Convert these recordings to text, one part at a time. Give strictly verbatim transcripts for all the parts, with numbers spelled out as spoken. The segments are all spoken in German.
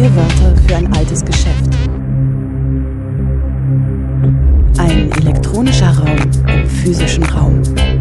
Neue Wörter für ein altes Geschäft. Ein elektronischer Raum im physischen Raum.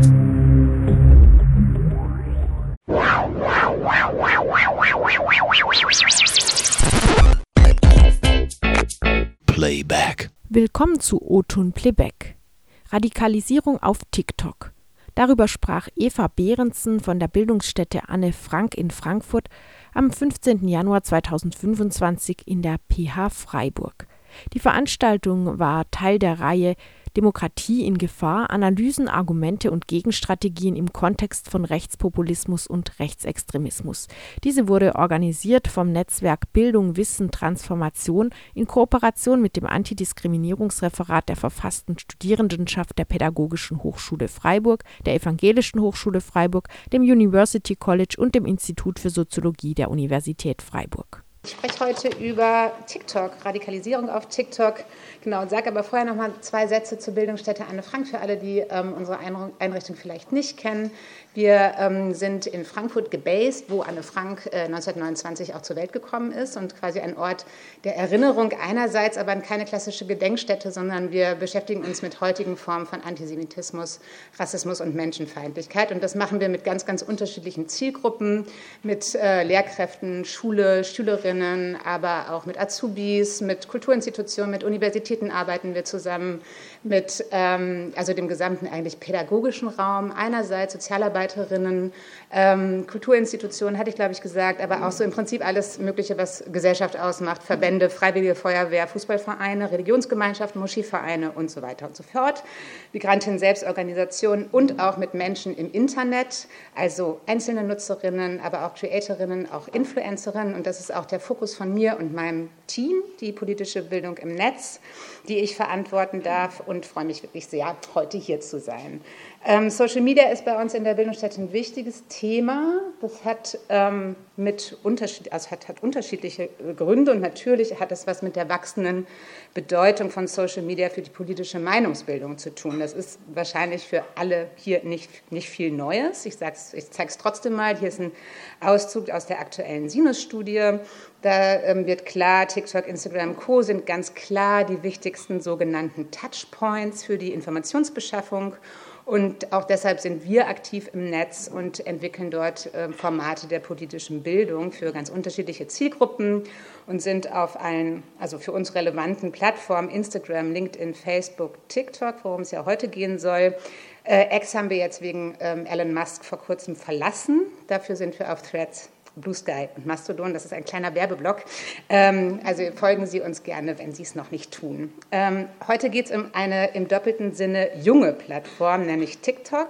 Playback. Willkommen zu O-Ton Playback. Radikalisierung auf TikTok. Darüber sprach Eva Behrensen von der Bildungsstätte Anne Frank in Frankfurt am fünfzehnten Januar zweitausendfünfundzwanzig in der P H Freiburg. Die Veranstaltung war Teil der Reihe Demokratie in Gefahr, Analysen, Argumente und Gegenstrategien im Kontext von Rechtspopulismus und Rechtsextremismus. Diese wurde organisiert vom Netzwerk Bildung, Wissen, Transformation in Kooperation mit dem Antidiskriminierungsreferat der verfassten Studierendenschaft der Pädagogischen Hochschule Freiburg, der Evangelischen Hochschule Freiburg, dem University College und dem Institut für Soziologie der Universität Freiburg. Ich spreche heute über TikTok, Radikalisierung auf TikTok, genau, und sage aber vorher noch mal zwei Sätze zur Bildungsstätte Anne Frank für alle, die ähm, unsere Einrichtung vielleicht nicht kennen. Wir ähm, sind in Frankfurt gebased, wo Anne Frank äh, neunzehnhundertneunundzwanzig auch zur Welt gekommen ist und quasi ein Ort der Erinnerung einerseits, aber keine klassische Gedenkstätte, sondern wir beschäftigen uns mit heutigen Formen von Antisemitismus, Rassismus und Menschenfeindlichkeit. Und das machen wir mit ganz, ganz unterschiedlichen Zielgruppen, mit äh, Lehrkräften, Schule, Schülerinnen, aber auch mit Azubis, mit Kulturinstitutionen, mit Universitäten arbeiten wir zusammen, mit ähm, also dem gesamten eigentlich pädagogischen Raum, einerseits Sozialarbeiterinnen, ähm, Kulturinstitutionen, hatte ich glaube ich gesagt, aber auch so im Prinzip alles Mögliche, was Gesellschaft ausmacht, Verbände, Freiwillige Feuerwehr, Fußballvereine, Religionsgemeinschaften, Moscheevereine und so weiter und so fort, Migrantinnen, Selbstorganisationen und auch mit Menschen im Internet, also einzelne Nutzerinnen, aber auch Creatorinnen, auch Influencerinnen, und das ist auch der Fokus von mir und meinem Team, die politische Bildung im Netz, die ich verantworten darf, und freue mich wirklich sehr, heute hier zu sein. Ähm, Social Media ist bei uns in der Bildungsstätte ein wichtiges Thema. Das hat, ähm, mit Unterschied, also hat, hat unterschiedliche Gründe, und natürlich hat es was mit der wachsenden Bedeutung von Social Media für die politische Meinungsbildung zu tun. Das ist wahrscheinlich für alle hier nicht, nicht viel Neues. Ich, ich zeige es trotzdem mal. Hier ist ein Auszug aus der aktuellen Sinus-Studie. Da ähm, wird klar, TikTok, Instagram, Co. sind ganz klar die wichtigsten sogenannten Touchpoints für die Informationsbeschaffung. Und auch deshalb sind wir aktiv im Netz und entwickeln dort äh, Formate der politischen Bildung für ganz unterschiedliche Zielgruppen und sind auf allen, also für uns relevanten Plattformen, Instagram, LinkedIn, Facebook, TikTok, worum es ja heute gehen soll. Äh, X haben wir jetzt wegen ähm, Elon Musk vor kurzem verlassen. Dafür sind wir auf Threads, Blue Sky und Mastodon, das ist ein kleiner Werbeblock. Ähm, also folgen Sie uns gerne, wenn Sie es noch nicht tun. Ähm, heute geht es um eine im doppelten Sinne junge Plattform, nämlich TikTok,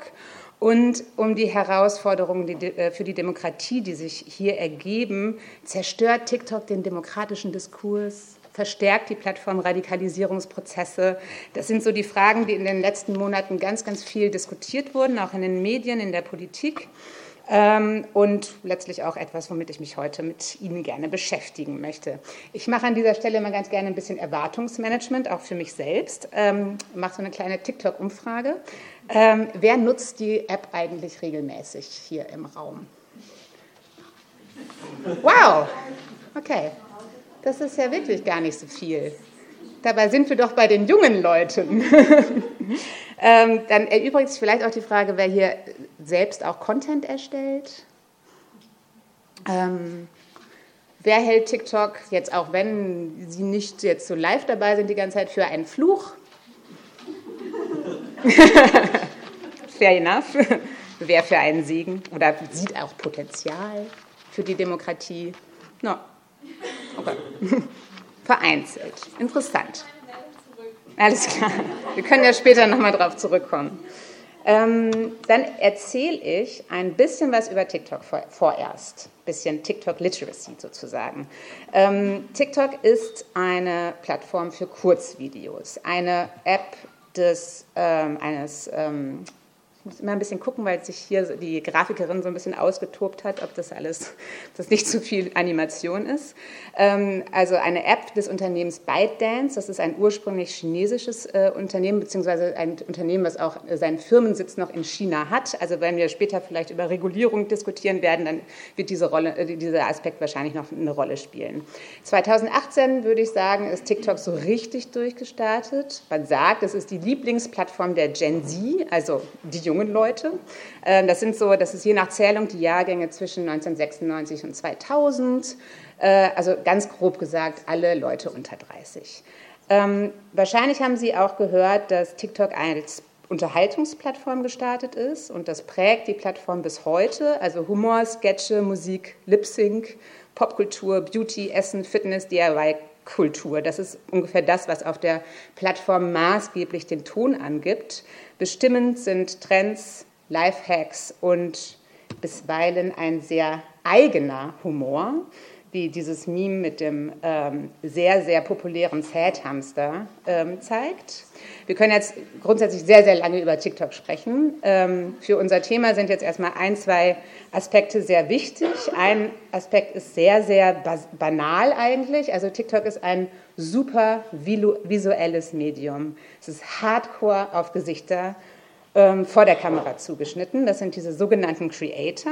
und um die Herausforderungen die, äh, für die Demokratie, die sich hier ergeben. Zerstört TikTok den demokratischen Diskurs? Verstärkt die Plattform Radikalisierungsprozesse? Das sind so die Fragen, die in den letzten Monaten ganz, ganz viel diskutiert wurden, auch in den Medien, in der Politik. Ähm, und letztlich auch etwas, womit ich mich heute mit Ihnen gerne beschäftigen möchte. Ich mache an dieser Stelle mal ganz gerne ein bisschen Erwartungsmanagement, auch für mich selbst. Ähm, mache so eine kleine TikTok-Umfrage. Ähm, wer nutzt die App eigentlich regelmäßig hier im Raum? Wow, okay. Das ist ja wirklich gar nicht so viel. Dabei sind wir doch bei den jungen Leuten. ähm, dann erübrigt sich vielleicht auch die Frage, wer hier selbst auch Content erstellt. Ähm, wer hält TikTok, jetzt auch wenn Sie nicht jetzt so live dabei sind die ganze Zeit, für einen Fluch? Fair enough. Wer für einen Segen oder sieht auch Potenzial für die Demokratie? No. Okay. Vereinzelt. Interessant. Alles klar. Wir können ja später nochmal drauf zurückkommen. Ähm, dann erzähle ich ein bisschen was über TikTok vor, vorerst. Ein bisschen TikTok-Literacy sozusagen. Ähm, TikTok ist eine Plattform für Kurzvideos. Eine App des, ähm, eines ähm, Ich muss immer ein bisschen gucken, weil sich hier die Grafikerin so ein bisschen ausgetobt hat, ob das alles, ob das nicht zu viel Animation ist. Ähm, also eine App des Unternehmens ByteDance, das ist ein ursprünglich chinesisches äh, Unternehmen, beziehungsweise ein Unternehmen, was auch seinen Firmensitz noch in China hat. Also wenn wir später vielleicht über Regulierung diskutieren werden, dann wird diese Rolle, äh, dieser Aspekt wahrscheinlich noch eine Rolle spielen. zweitausendachtzehn, würde ich sagen, ist TikTok so richtig durchgestartet. Man sagt, es ist die Lieblingsplattform der Gen Z, also die jungen Leute. Das sind so, das ist je nach Zählung die Jahrgänge zwischen neunzehnhundertsechsundneunzig und zweitausend. Also ganz grob gesagt, alle Leute unter dreißig. Wahrscheinlich haben Sie auch gehört, dass TikTok als Unterhaltungsplattform gestartet ist und das prägt die Plattform bis heute. Also Humor, Sketche, Musik, Lip-Sync, Popkultur, Beauty, Essen, Fitness, D I Y, Kultur. Das ist ungefähr das, was auf der Plattform maßgeblich den Ton angibt. Bestimmend sind Trends, Lifehacks und bisweilen ein sehr eigener Humor, wie dieses Meme mit dem ähm, sehr, sehr populären Sad-Hamster ähm, zeigt. Wir können jetzt grundsätzlich sehr, sehr lange über TikTok sprechen. Ähm, für unser Thema sind jetzt erstmal ein, zwei Aspekte sehr wichtig. Ein Aspekt ist sehr, sehr banal eigentlich. Also TikTok ist ein super visuelles Medium. Es ist hardcore auf Gesichter ähm, vor der Kamera zugeschnitten. Das sind diese sogenannten Creator.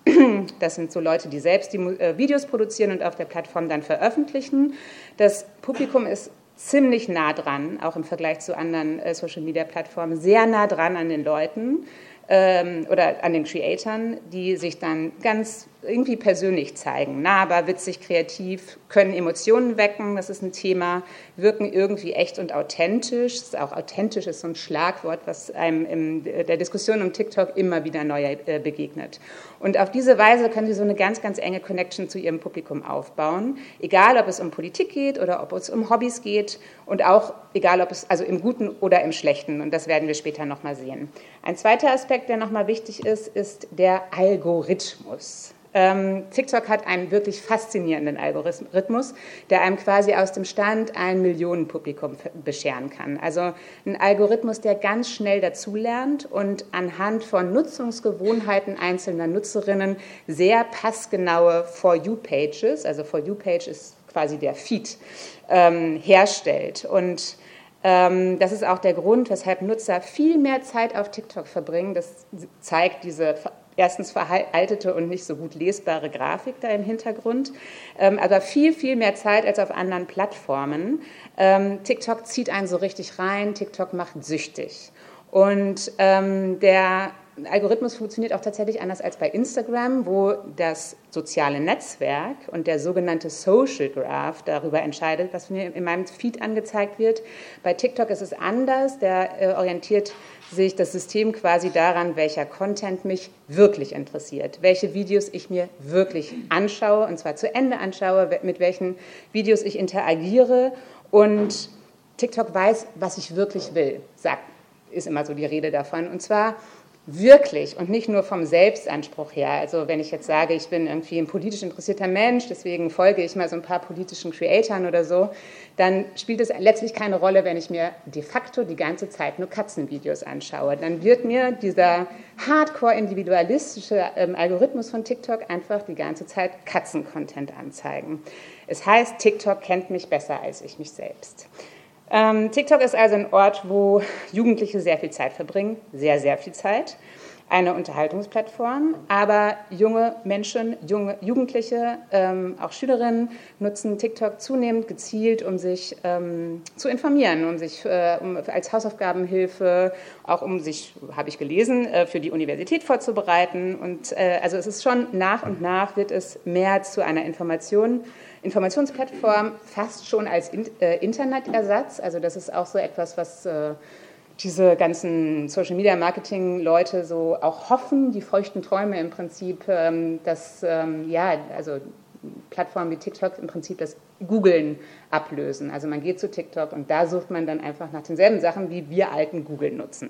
Das sind so Leute, die selbst die Videos produzieren und auf der Plattform dann veröffentlichen. Das Publikum ist ziemlich nah dran, auch im Vergleich zu anderen Social-Media-Plattformen, sehr nah dran an den Leuten ähm, oder an den Creatoren, die sich dann ganz irgendwie persönlich zeigen. Nahbar, witzig, kreativ, können Emotionen wecken, das ist ein Thema, wirken irgendwie echt und authentisch. Das ist auch authentisch ist so ein Schlagwort, was einem in der Diskussion um TikTok immer wieder neu äh, begegnet. Und auf diese Weise können sie so eine ganz, ganz enge Connection zu ihrem Publikum aufbauen, egal ob es um Politik geht oder ob es um Hobbys geht und auch egal ob es also im Guten oder im Schlechten, und das werden wir später nochmal sehen. Ein zweiter Aspekt, der nochmal wichtig ist, ist der Algorithmus. Ähm, TikTok hat einen wirklich faszinierenden Algorithmus, der einem quasi aus dem Stand ein Millionenpublikum bescheren kann. Also ein Algorithmus, der ganz schnell dazulernt und anhand von Nutzungsgewohnheiten einzelner Nutzerinnen sehr passgenaue For You-Pages, also For You-Page ist quasi der Feed, ähm, herstellt. Und ähm, das ist auch der Grund, weshalb Nutzer viel mehr Zeit auf TikTok verbringen. Das zeigt diese erstens veraltete und nicht so gut lesbare Grafik da im Hintergrund, ähm, aber viel, viel mehr Zeit als auf anderen Plattformen. Ähm, TikTok zieht einen so richtig rein, TikTok macht süchtig. Und ähm, der Algorithmus funktioniert auch tatsächlich anders als bei Instagram, wo das soziale Netzwerk und der sogenannte Social Graph darüber entscheidet, was mir in meinem Feed angezeigt wird. Bei TikTok ist es anders, der äh, orientiert sich das System quasi daran, welcher Content mich wirklich interessiert, welche Videos ich mir wirklich anschaue, und zwar zu Ende anschaue, mit welchen Videos ich interagiere, und TikTok weiß, was ich wirklich will, sagt, ist immer so die Rede davon, und zwar wirklich und nicht nur vom Selbstanspruch her. Also wenn ich jetzt sage, ich bin irgendwie ein politisch interessierter Mensch, deswegen folge ich mal so ein paar politischen Creatoren oder so, dann spielt es letztlich keine Rolle, wenn ich mir de facto die ganze Zeit nur Katzenvideos anschaue. Dann wird mir dieser hardcore-individualistische ähm, Algorithmus von TikTok einfach die ganze Zeit Katzen-Content anzeigen. Es heißt, TikTok kennt mich besser als ich mich selbst. Ähm, TikTok ist also ein Ort, wo Jugendliche sehr viel Zeit verbringen, sehr, sehr viel Zeit. Eine Unterhaltungsplattform, aber junge Menschen, junge Jugendliche, ähm, auch Schülerinnen nutzen TikTok zunehmend gezielt, um sich ähm, zu informieren, um sich äh, um, als Hausaufgabenhilfe, auch um sich, habe ich gelesen, äh, für die Universität vorzubereiten. Und äh, also es ist schon nach und nach wird es mehr zu einer Information. Informationsplattform, fast schon als Internetersatz. Also das ist auch so etwas, was äh, diese ganzen Social-Media-Marketing-Leute so auch hoffen, die feuchten Träume im Prinzip, ähm, dass ähm, ja, also Plattformen wie TikTok im Prinzip das Googlen ablösen. Also man geht zu TikTok und da sucht man dann einfach nach denselben Sachen, wie wir alten Google nutzen.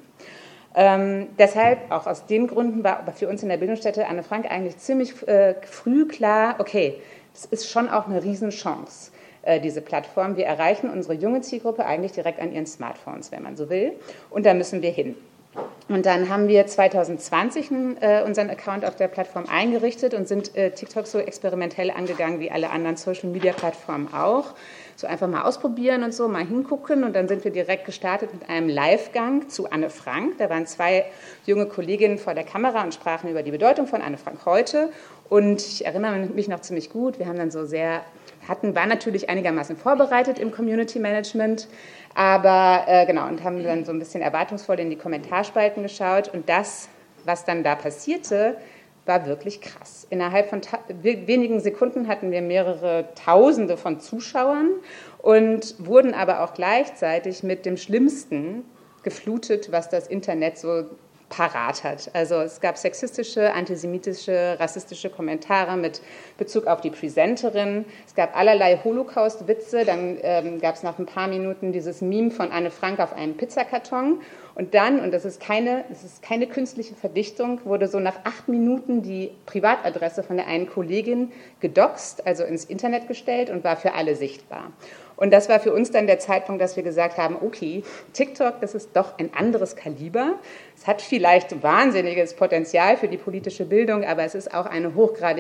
Ähm, deshalb, auch aus den Gründen, war aber für uns in der Bildungsstätte Anne Frank eigentlich ziemlich äh, früh klar, okay, das ist schon auch eine Riesenchance, äh, diese Plattform. Wir erreichen unsere junge Zielgruppe eigentlich direkt an ihren Smartphones, wenn man so will, und da müssen wir hin. Und dann haben wir zwanzig zwanzig äh, unseren Account auf der Plattform eingerichtet und sind äh, TikTok so experimentell angegangen wie alle anderen Social-Media-Plattformen auch. So einfach mal ausprobieren und so, mal hingucken. Und dann sind wir direkt gestartet mit einem Live-Gang zu Anne Frank. Da waren zwei junge Kolleginnen vor der Kamera und sprachen über die Bedeutung von Anne Frank heute. Und ich erinnere mich noch ziemlich gut, wir haben dann so sehr, hatten, waren natürlich einigermaßen vorbereitet im Community Management, aber äh, genau, und haben dann so ein bisschen erwartungsvoll in die Kommentarspalten geschaut. Und das, was dann da passierte, war wirklich krass. Innerhalb von ta- wenigen Sekunden hatten wir mehrere Tausende von Zuschauern und wurden aber auch gleichzeitig mit dem Schlimmsten geflutet, was das Internet so parat hat. Also es gab sexistische, antisemitische, rassistische Kommentare mit Bezug auf die Präsenterin. Es gab allerlei Holocaust-Witze. Dann ähm, gab es nach ein paar Minuten dieses Meme von Anne Frank auf einem Pizzakarton. Und dann, und das ist keine, das ist keine künstliche Verdichtung, wurde so nach acht Minuten die Privatadresse von der einen Kollegin gedoxt, also ins Internet gestellt und war für alle sichtbar. Und das war für uns dann der Zeitpunkt, dass wir gesagt haben, okay, TikTok, das ist doch ein anderes Kaliber. Es hat vielleicht wahnsinniges Potenzial für die politische Bildung, aber es ist auch eine hochgradig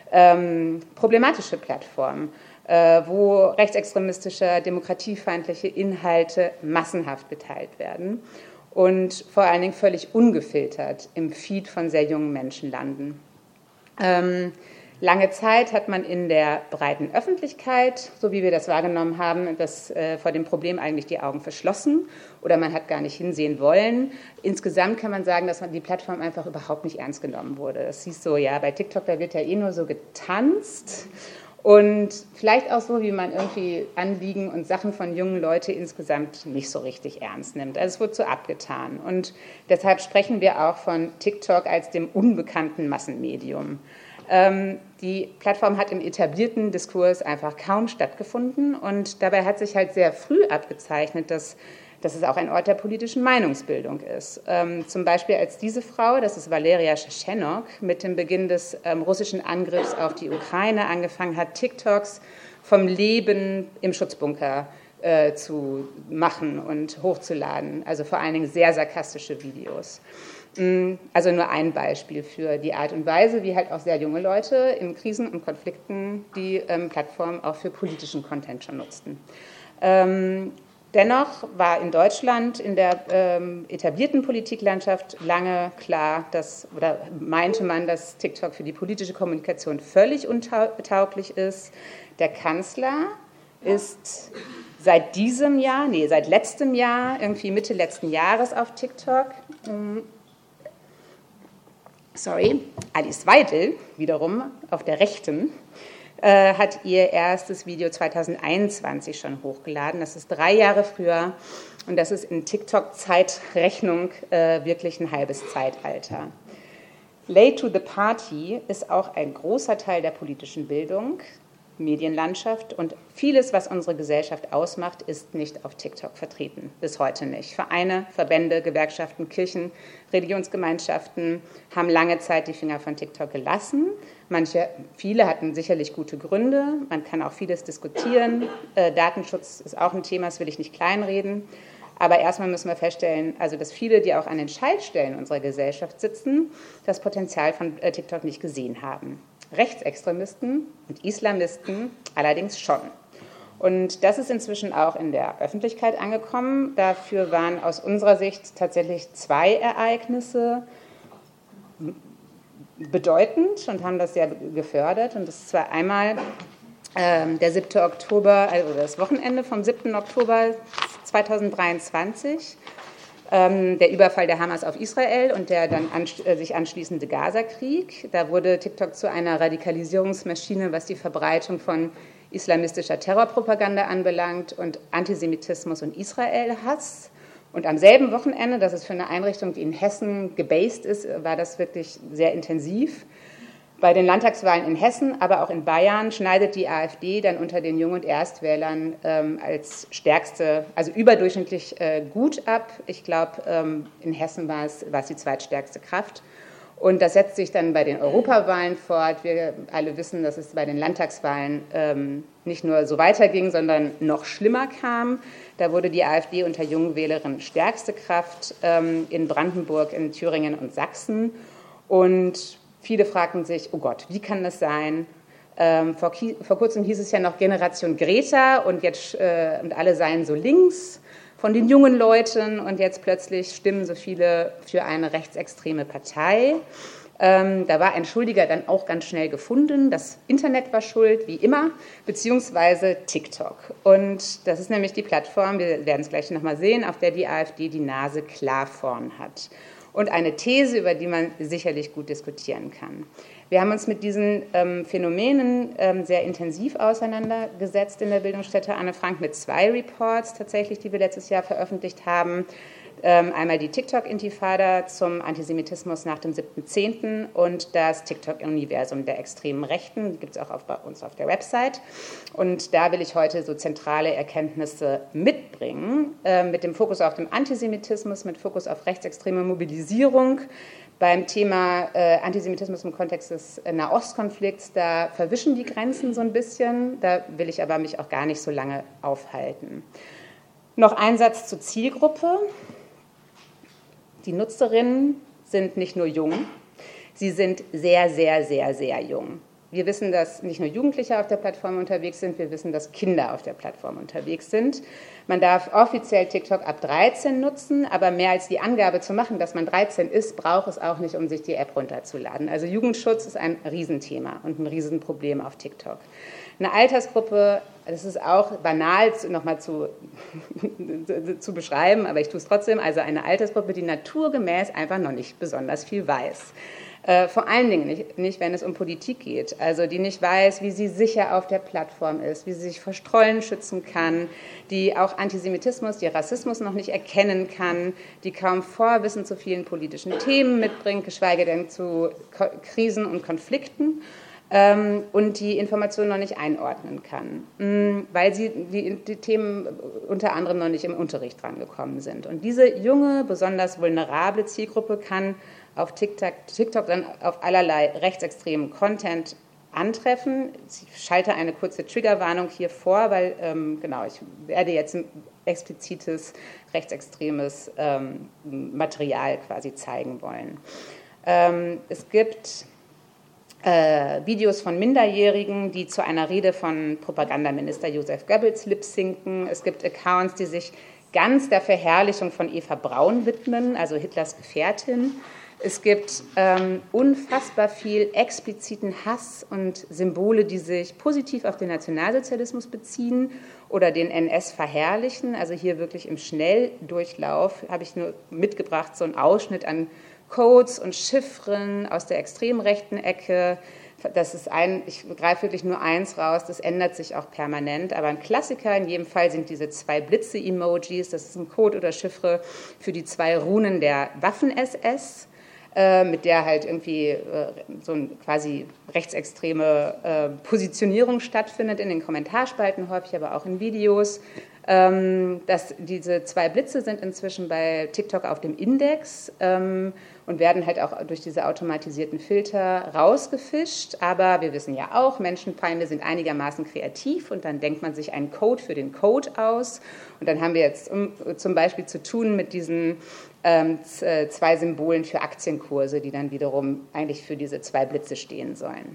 ähm, problematische Plattform, äh, wo rechtsextremistische, demokratiefeindliche Inhalte massenhaft geteilt werden und vor allen Dingen völlig ungefiltert im Feed von sehr jungen Menschen landen. Ähm, Lange Zeit hat man in der breiten Öffentlichkeit, so wie wir das wahrgenommen haben, das, äh, vor dem Problem eigentlich die Augen verschlossen oder man hat gar nicht hinsehen wollen. Insgesamt kann man sagen, dass man die Plattform einfach überhaupt nicht ernst genommen wurde. Das hieß so, ja, bei TikTok, da wird ja eh nur so getanzt und vielleicht auch so, wie man irgendwie Anliegen und Sachen von jungen Leuten insgesamt nicht so richtig ernst nimmt. Also es wurde so abgetan und deshalb sprechen wir auch von TikTok als dem unbekannten Massenmedium. Die Plattform hat im etablierten Diskurs einfach kaum stattgefunden und dabei hat sich halt sehr früh abgezeichnet, dass, dass es auch ein Ort der politischen Meinungsbildung ist. Ähm, zum Beispiel als diese Frau, das ist Valeria Shevchenko, mit dem Beginn des ähm, russischen Angriffs auf die Ukraine angefangen hat, TikToks vom Leben im Schutzbunker äh, zu machen und hochzuladen, also vor allen Dingen sehr sarkastische Videos. Also nur ein Beispiel für die Art und Weise, wie halt auch sehr junge Leute in Krisen und Konflikten die ähm, Plattform auch für politischen Content schon nutzten. Ähm, dennoch war in Deutschland in der ähm, etablierten Politiklandschaft lange klar, dass, oder meinte man, dass TikTok für die politische Kommunikation völlig untauglich ist. Der Kanzler ist seit diesem Jahr, nee, seit letztem Jahr, irgendwie Mitte letzten Jahres auf TikTok. Sorry, Alice Weidel wiederum auf der Rechten äh, hat ihr erstes Video zwanzig einundzwanzig schon hochgeladen. Das ist drei Jahre früher und das ist in TikTok-Zeitrechnung äh, wirklich ein halbes Zeitalter. Late to the Party ist auch ein großer Teil der politischen Bildung, Medienlandschaft und vieles, was unsere Gesellschaft ausmacht, ist nicht auf TikTok vertreten, bis heute nicht. Vereine, Verbände, Gewerkschaften, Kirchen, Religionsgemeinschaften haben lange Zeit die Finger von TikTok gelassen. Manche, viele hatten sicherlich gute Gründe, man kann auch vieles diskutieren. Äh, Datenschutz ist auch ein Thema, das will ich nicht kleinreden. Aber erstmal müssen wir feststellen, also dass viele, die auch an den Schaltstellen unserer Gesellschaft sitzen, das Potenzial von äh, TikTok nicht gesehen haben. Rechtsextremisten und Islamisten allerdings schon. Und das ist inzwischen auch in der Öffentlichkeit angekommen. Dafür waren aus unserer Sicht tatsächlich zwei Ereignisse bedeutend und haben das sehr gefördert. Und das ist zwar einmal ähm, der siebte Oktober, also das Wochenende vom siebten Oktober zweitausenddreiundzwanzig, Ähm, der Überfall der Hamas auf Israel und der dann ansch- äh, sich anschließende Gaza-Krieg. Da wurde TikTok zu einer Radikalisierungsmaschine, was die Verbreitung von islamistischer Terrorpropaganda anbelangt und Antisemitismus und Israel-Hass. Und am selben Wochenende, das ist für eine Einrichtung, die in Hessen gebased ist, war das wirklich sehr intensiv. Bei den Landtagswahlen in Hessen, aber auch in Bayern, schneidet die AfD dann unter den Jung- und Erstwählern ähm, als stärkste, also überdurchschnittlich äh, gut ab. Ich glaube, ähm, in Hessen war es, war es die zweitstärkste Kraft. Und das setzt sich dann bei den Europawahlen fort. Wir alle wissen, dass es bei den Landtagswahlen ähm, nicht nur so weiterging, sondern noch schlimmer kam. Da wurde die AfD unter jungen Wählerinnen stärkste Kraft ähm, in Brandenburg, in Thüringen und Sachsen. Und viele fragten sich, oh Gott, wie kann das sein? Ähm, vor, vor kurzem hieß es ja noch Generation Greta und, jetzt, äh, und alle seien so links von den jungen Leuten und jetzt plötzlich stimmen so viele für eine rechtsextreme Partei. Ähm, da war ein Schuldiger dann auch ganz schnell gefunden. Das Internet war schuld, wie immer, beziehungsweise TikTok. Und das ist nämlich die Plattform, wir werden es gleich nochmal sehen, auf der die AfD die Nase klar vorn hat. Und eine These, über die man sicherlich gut diskutieren kann. Wir haben uns mit diesen ähm, Phänomenen ähm, sehr intensiv auseinandergesetzt in der Bildungsstätte Anne Frank mit zwei Reports tatsächlich, die wir letztes Jahr veröffentlicht haben. Ähm, einmal die TikTok-Intifada zum Antisemitismus nach dem siebten zehnten und das TikTok-Universum der extremen Rechten. Die gibt es auch auf, bei uns auf der Website. Und da will ich heute so zentrale Erkenntnisse mitbringen, äh, mit dem Fokus auf den Antisemitismus, mit Fokus auf rechtsextreme Mobilisierung. Beim Thema äh, Antisemitismus im Kontext des äh, Nahostkonflikts, da verwischen die Grenzen so ein bisschen. Da will ich aber mich auch gar nicht so lange aufhalten. Noch ein Satz zur Zielgruppe. Die Nutzerinnen sind nicht nur jung, sie sind sehr, sehr, sehr, sehr jung. Wir wissen, dass nicht nur Jugendliche auf der Plattform unterwegs sind, wir wissen, dass Kinder auf der Plattform unterwegs sind. Man darf offiziell TikTok ab dreizehn nutzen, aber mehr als die Angabe zu machen, dass man dreizehn ist, braucht es auch nicht, um sich die App runterzuladen. Also Jugendschutz ist ein Riesenthema und ein Riesenproblem auf TikTok. Eine Altersgruppe, das ist auch banal nochmal zu, zu beschreiben, aber ich tue es trotzdem, also eine Altersgruppe, die naturgemäß einfach noch nicht besonders viel weiß. Äh, vor allen Dingen nicht, nicht, wenn es um Politik geht, also die nicht weiß, wie sie sicher auf der Plattform ist, wie sie sich vor Strollen schützen kann, die auch Antisemitismus, die Rassismus noch nicht erkennen kann, die kaum Vorwissen zu vielen politischen Themen mitbringt, geschweige denn zu Ko- Krisen und Konflikten. Ähm, und die Informationen noch nicht einordnen kann, mh, weil sie die, die Themen unter anderem noch nicht im Unterricht drangekommen sind. Und diese junge, besonders vulnerable Zielgruppe kann auf TikTok, TikTok dann auf allerlei rechtsextremen Content antreffen. Ich schalte eine kurze Triggerwarnung hier vor, weil ähm, genau, ich werde jetzt ein explizites rechtsextremes ähm, Material quasi zeigen wollen. Ähm, es gibt Äh, Videos von Minderjährigen, die zu einer Rede von Propagandaminister Josef Goebbels lip-sinken. Es gibt Accounts, die sich ganz der Verherrlichung von Eva Braun widmen, also Hitlers Gefährtin. Es gibt ähm, unfassbar viel expliziten Hass und Symbole, die sich positiv auf den Nationalsozialismus beziehen oder den N S verherrlichen. Also hier wirklich im Schnelldurchlauf habe ich nur mitgebracht, so einen Ausschnitt an Codes und Chiffren aus der extrem rechten Ecke. Das ist ein, ich greife wirklich nur eins raus, das ändert sich auch permanent. Aber ein Klassiker in jedem Fall sind diese zwei Blitze-Emojis. Das ist ein Code oder Chiffre für die zwei Runen der Waffen-S S, äh, mit der halt irgendwie äh, so eine quasi rechtsextreme äh, Positionierung stattfindet in den Kommentarspalten, häufig aber auch in Videos. Ähm, dass diese zwei Blitze sind inzwischen bei TikTok auf dem Index ähm, und werden halt auch durch diese automatisierten Filter rausgefischt. Aber wir wissen ja auch, Menschenfeinde sind einigermaßen kreativ und dann denkt man sich einen Code für den Code aus. Und dann haben wir jetzt um, zum Beispiel zu tun mit diesen ähm, zwei Symbolen für Aktienkurse, die dann wiederum eigentlich für diese zwei Blitze stehen sollen.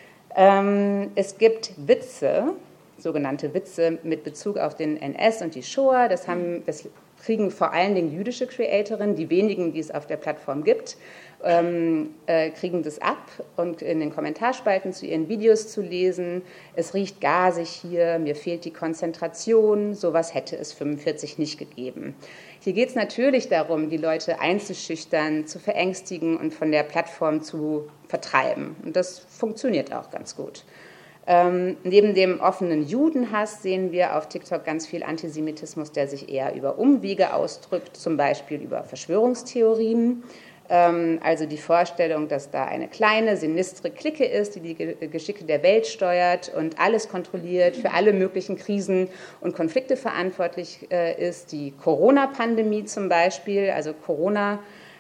Ähm, es gibt Witze, sogenannte Witze mit Bezug auf den N S und die Shoah. Das, haben, das kriegen vor allen Dingen jüdische Creatorinnen, die wenigen, die es auf der Plattform gibt, ähm, äh, kriegen das ab und in den Kommentarspalten zu ihren Videos zu lesen. Es riecht gasig hier, mir fehlt die Konzentration, sowas hätte es fünfundvierzig nicht gegeben. Hier geht es natürlich darum, die Leute einzuschüchtern, zu verängstigen und von der Plattform zu vertreiben. Und das funktioniert auch ganz gut. Ähm, neben dem offenen Judenhass sehen wir auf TikTok ganz viel Antisemitismus, der sich eher über Umwege ausdrückt, zum Beispiel über Verschwörungstheorien. Ähm, also die Vorstellung, dass da eine kleine, sinistre Clique ist, die die Ge- Geschicke der Welt steuert und alles kontrolliert, für alle möglichen Krisen und Konflikte verantwortlich äh, ist. Die Corona-Pandemie zum Beispiel, also Corona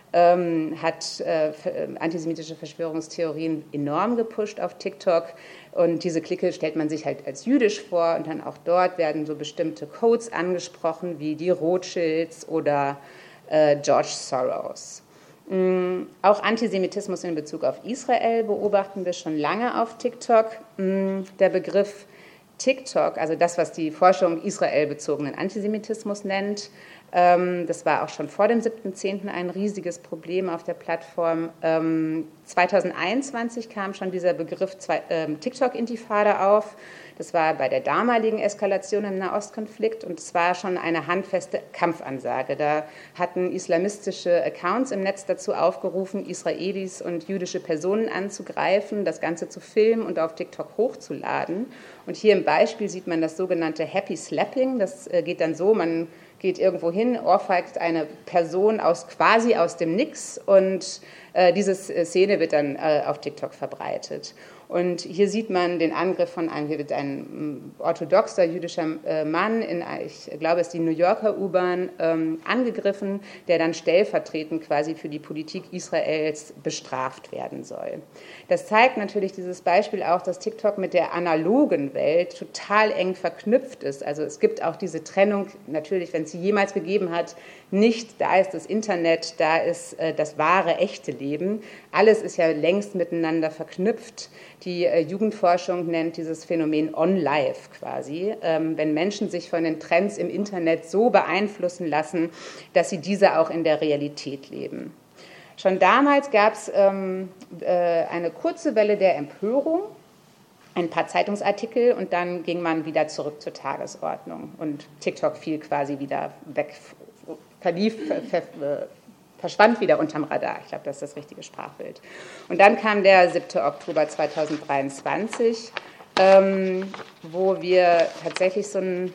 ähm, hat äh, antisemitische Verschwörungstheorien enorm gepusht auf TikTok. Und diese Clique stellt man sich halt als jüdisch vor und dann auch dort werden so bestimmte Codes angesprochen, wie die Rothschilds oder äh, George Soros. Mhm. Auch Antisemitismus in Bezug auf Israel beobachten wir schon lange auf TikTok. Mhm. Der Begriff TikTok, also das, was die Forschung israelbezogenen Antisemitismus nennt, ähm, das war auch schon vor dem siebten zehnten ein riesiges Problem auf der Plattform. Ähm, zweitausendeinundzwanzig kam schon dieser Begriff zwei, ähm, TikTok-Intifada auf. Das war bei der damaligen Eskalation im Nahostkonflikt und es war schon eine handfeste Kampfansage. Da hatten islamistische Accounts im Netz dazu aufgerufen, Israelis und jüdische Personen anzugreifen, das Ganze zu filmen und auf TikTok hochzuladen. Und hier im Beispiel sieht man das sogenannte Happy Slapping. Das geht dann so, man geht irgendwo hin, ohrfeigt eine Person aus, quasi aus dem Nix und äh, diese Szene wird dann äh, auf TikTok verbreitet. Und hier sieht man den Angriff von einem, hier wird ein orthodoxer jüdischer Mann, in, ich glaube, es ist die New Yorker U-Bahn, ähm, angegriffen, der dann stellvertretend quasi für die Politik Israels bestraft werden soll. Das zeigt natürlich dieses Beispiel auch, dass TikTok mit der analogen Welt total eng verknüpft ist. Also es gibt auch diese Trennung, natürlich, wenn es sie jemals gegeben hat, nicht, da ist das Internet, da ist äh, das wahre, echte Leben. Alles ist ja längst miteinander verknüpft. Die äh, Jugendforschung nennt dieses Phänomen On-Life quasi, ähm, wenn Menschen sich von den Trends im Internet so beeinflussen lassen, dass sie diese auch in der Realität leben. Schon damals gab es ähm, äh, eine kurze Welle der Empörung, ein paar Zeitungsartikel und dann ging man wieder zurück zur Tagesordnung und TikTok fiel quasi wieder weg, verlief, ver, ver, verschwand wieder unterm Radar. Ich glaube, das ist das richtige Sprachbild. Und dann kam der siebte Oktober zweitausenddreiundzwanzig, ähm, wo wir tatsächlich so einen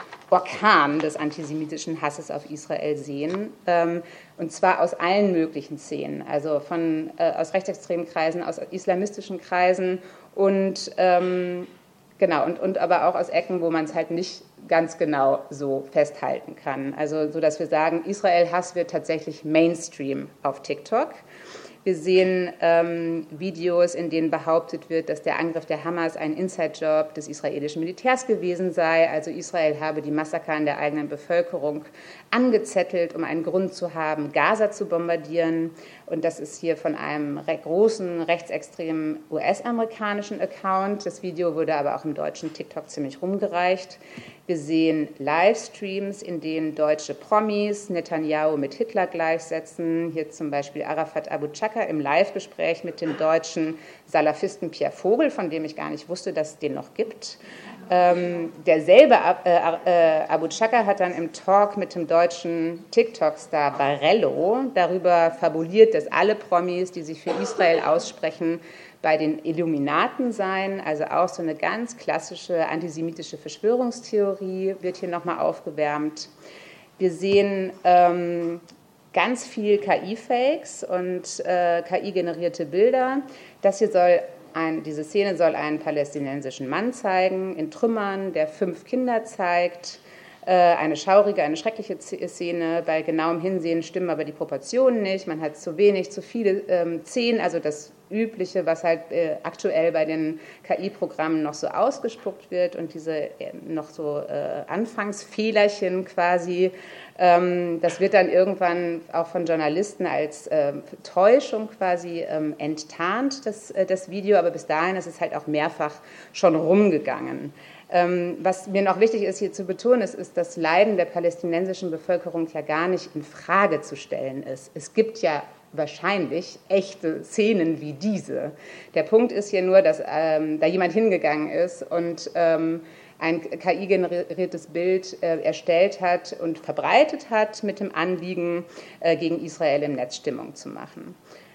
Orkan des antisemitischen Hasses auf Israel sehen, ähm, und zwar aus allen möglichen Szenen, also von, äh, aus rechtsextremen Kreisen, aus islamistischen Kreisen und, ähm, genau, und, und aber auch aus Ecken, wo man es halt nicht ganz genau so festhalten kann. Also so, dass wir sagen, Israel-Hass wird tatsächlich Mainstream auf TikTok. Wir sehen ähm, Videos, in denen behauptet wird, dass der Angriff der Hamas ein Inside-Job des israelischen Militärs gewesen sei. Also Israel habe die Massaker an der eigenen Bevölkerung angezettelt, um einen Grund zu haben, Gaza zu bombardieren. Und das ist hier von einem großen rechtsextremen U S-amerikanischen Account. Das Video wurde aber auch im deutschen TikTok ziemlich rumgereicht. Wir sehen Livestreams, in denen deutsche Promis Netanyahu mit Hitler gleichsetzen. Hier zum Beispiel Arafat Abu Chaka im Live-Gespräch mit dem deutschen Salafisten Pierre Vogel, von dem ich gar nicht wusste, dass es den noch gibt. Ähm, derselbe äh, äh, Abu Chaka hat dann im Talk mit dem deutschen TikTok-Star Barello darüber fabuliert, dass alle Promis, die sich für Israel aussprechen, bei den Illuminaten seien. Also auch so eine ganz klassische antisemitische Verschwörungstheorie wird hier nochmal aufgewärmt. Wir sehen ähm, ganz viel K I-Fakes und äh, K I-generierte Bilder. Das hier soll Ein, diese Szene soll einen palästinensischen Mann zeigen, in Trümmern, der fünf Kinder zeigt. Äh, eine schaurige, eine schreckliche Szene. Bei genauem Hinsehen stimmen aber die Proportionen nicht. Man hat zu wenig, zu viele ähm, Szenen, also das Übliche, was halt äh, aktuell bei den K I-Programmen noch so ausgespuckt wird und diese äh, noch so äh, Anfangsfehlerchen quasi. Ähm, das wird dann irgendwann auch von Journalisten als äh, Täuschung quasi ähm, enttarnt, das, äh, das Video, aber bis dahin ist es halt auch mehrfach schon rumgegangen. Ähm, was mir noch wichtig ist hier zu betonen, ist, ist, dass Leiden der palästinensischen Bevölkerung ja gar nicht in Frage zu stellen ist. Es gibt ja wahrscheinlich echte Szenen wie diese. Der Punkt ist hier nur, dass ähm, da jemand hingegangen ist und ähm, ein K I-generiertes Bild äh, erstellt hat und verbreitet hat mit dem Anliegen, äh, gegen Israel im Netz Stimmung zu machen.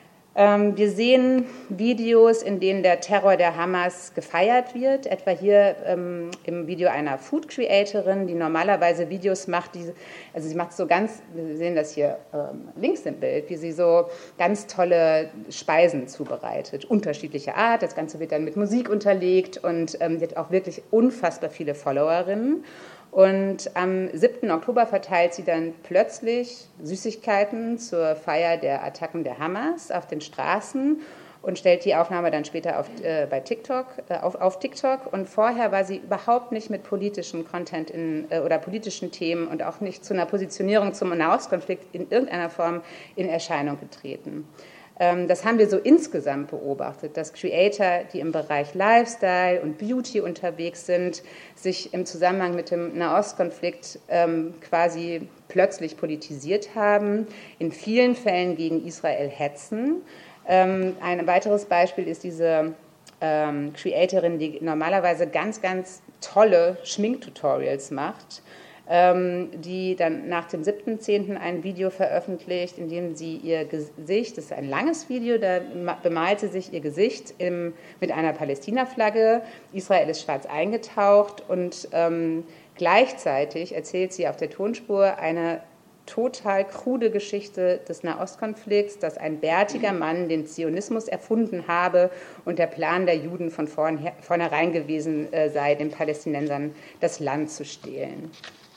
Ähm, wir sehen Videos, in denen der Terror der Hamas gefeiert wird, etwa hier ähm, im Video einer Food-Creatorin, die normalerweise Videos macht, die, also sie macht so ganz, wir sehen das hier ähm, links im Bild, wie sie so ganz tolle Speisen zubereitet, unterschiedlicher Art, das Ganze wird dann mit Musik unterlegt und ähm, sie hat auch wirklich unfassbar viele Followerinnen. Und am siebten Oktober verteilt sie dann plötzlich Süßigkeiten zur Feier der Attacken der Hamas auf den Straßen und stellt die Aufnahme dann später auf, äh, bei TikTok, äh, auf, auf TikTok. Und vorher war sie überhaupt nicht mit politischem Content in, äh, oder politischen Themen und auch nicht zu einer Positionierung zum Nahostkonflikt in irgendeiner Form in Erscheinung getreten. Ähm, das haben wir so insgesamt beobachtet, dass Creator, die im Bereich Lifestyle und Beauty unterwegs sind, sich im Zusammenhang mit dem Nahostkonflikt ähm, quasi plötzlich politisiert haben, in vielen Fällen gegen Israel hetzen. Ähm, ein weiteres Beispiel ist diese ähm, Creatorin, die normalerweise ganz, ganz tolle Schminktutorials macht, ähm, die dann nach dem siebten zehnten ein Video veröffentlicht, in dem sie ihr Gesicht, das ist ein langes Video, da bemalt sie sich ihr Gesicht im, mit einer Palästina-Flagge, Israel ist schwarz eingetaucht und ähm, gleichzeitig erzählt sie auf der Tonspur eine total krude Geschichte des Nahostkonflikts, dass ein bärtiger Mann den Zionismus erfunden habe und der Plan der Juden von vornherein gewesen äh, sei, den Palästinensern das Land zu stehlen.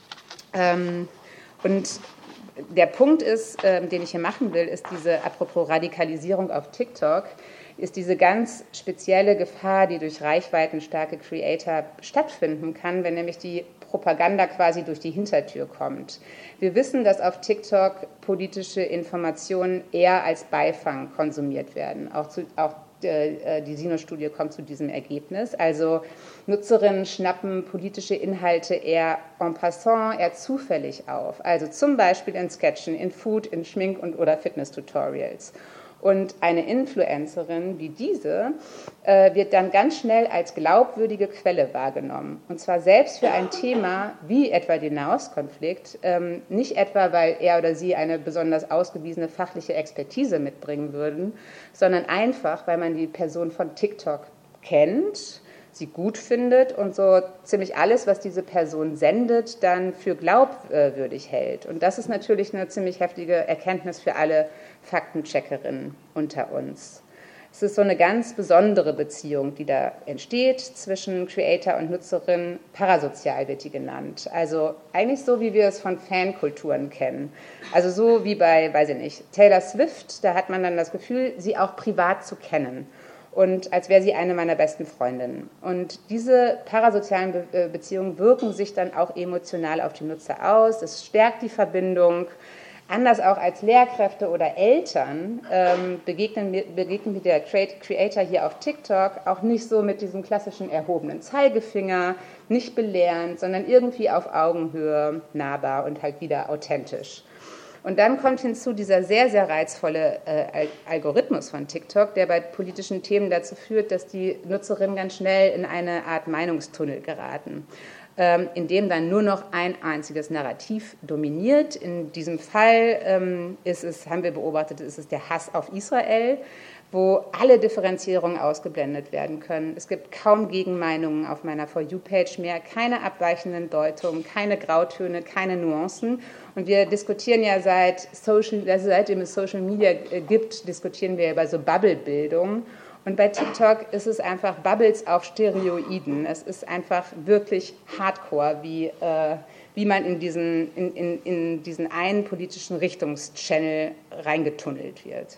Ähm, und der Punkt ist, äh, den ich hier machen will, ist diese, apropos Radikalisierung auf TikTok, ist diese ganz spezielle Gefahr, die durch reichweitenstarke Creator stattfinden kann, wenn nämlich die Propaganda quasi durch die Hintertür kommt. Wir wissen, dass auf TikTok politische Informationen eher als Beifang konsumiert werden. Auch, zu, auch äh, die Sino-Studie kommt zu diesem Ergebnis. Also Nutzerinnen schnappen politische Inhalte eher en passant, eher zufällig auf. Also zum Beispiel in Sketchen, in Food, in Schmink- und oder Fitness-Tutorials. Und eine Influencerin wie diese äh, wird dann ganz schnell als glaubwürdige Quelle wahrgenommen. Und zwar selbst für ein Thema wie etwa den Nahostkonflikt, ähm, nicht etwa, weil er oder sie eine besonders ausgewiesene fachliche Expertise mitbringen würden, sondern einfach, weil man die Person von TikTok kennt, sie gut findet und so ziemlich alles, was diese Person sendet, dann für glaubwürdig hält. Und das ist natürlich eine ziemlich heftige Erkenntnis für alle Faktencheckerinnen unter uns. Es ist so eine ganz besondere Beziehung, die da entsteht zwischen Creator und Nutzerin. Parasozial wird die genannt. Also eigentlich so, wie wir es von Fankulturen kennen. Also so wie bei, weiß ich nicht, Taylor Swift, da hat man dann das Gefühl, sie auch privat zu kennen. Und als wäre sie eine meiner besten Freundinnen. Und diese parasozialen Be- Beziehungen wirken sich dann auch emotional auf die Nutzer aus. Es stärkt die Verbindung. Anders auch als Lehrkräfte oder Eltern ähm, begegnen, begegnen mit der Creator hier auf TikTok auch nicht so mit diesem klassischen erhobenen Zeigefinger, nicht belehrend, sondern irgendwie auf Augenhöhe, nahbar und halt wieder authentisch. Und dann kommt hinzu dieser sehr, sehr reizvolle äh, Algorithmus von TikTok, der bei politischen Themen dazu führt, dass die Nutzerinnen ganz schnell in eine Art Meinungstunnel geraten, ähm, in dem dann nur noch ein einziges Narrativ dominiert. In diesem Fall ähm, ist es, haben wir beobachtet, ist es der Hass auf Israel, wo alle Differenzierungen ausgeblendet werden können. Es gibt kaum Gegenmeinungen auf meiner For You-Page mehr, keine abweichenden Deutungen, keine Grautöne, keine Nuancen. Und wir diskutieren ja seit Social, also seitdem es Social Media gibt, diskutieren wir über so Bubble-Bildung. Und bei TikTok ist es einfach Bubbles auf Steroiden. Es ist einfach wirklich hardcore, wie, äh, wie man in diesen, in, in, in diesen einen politischen Richtungschannel reingetunnelt wird.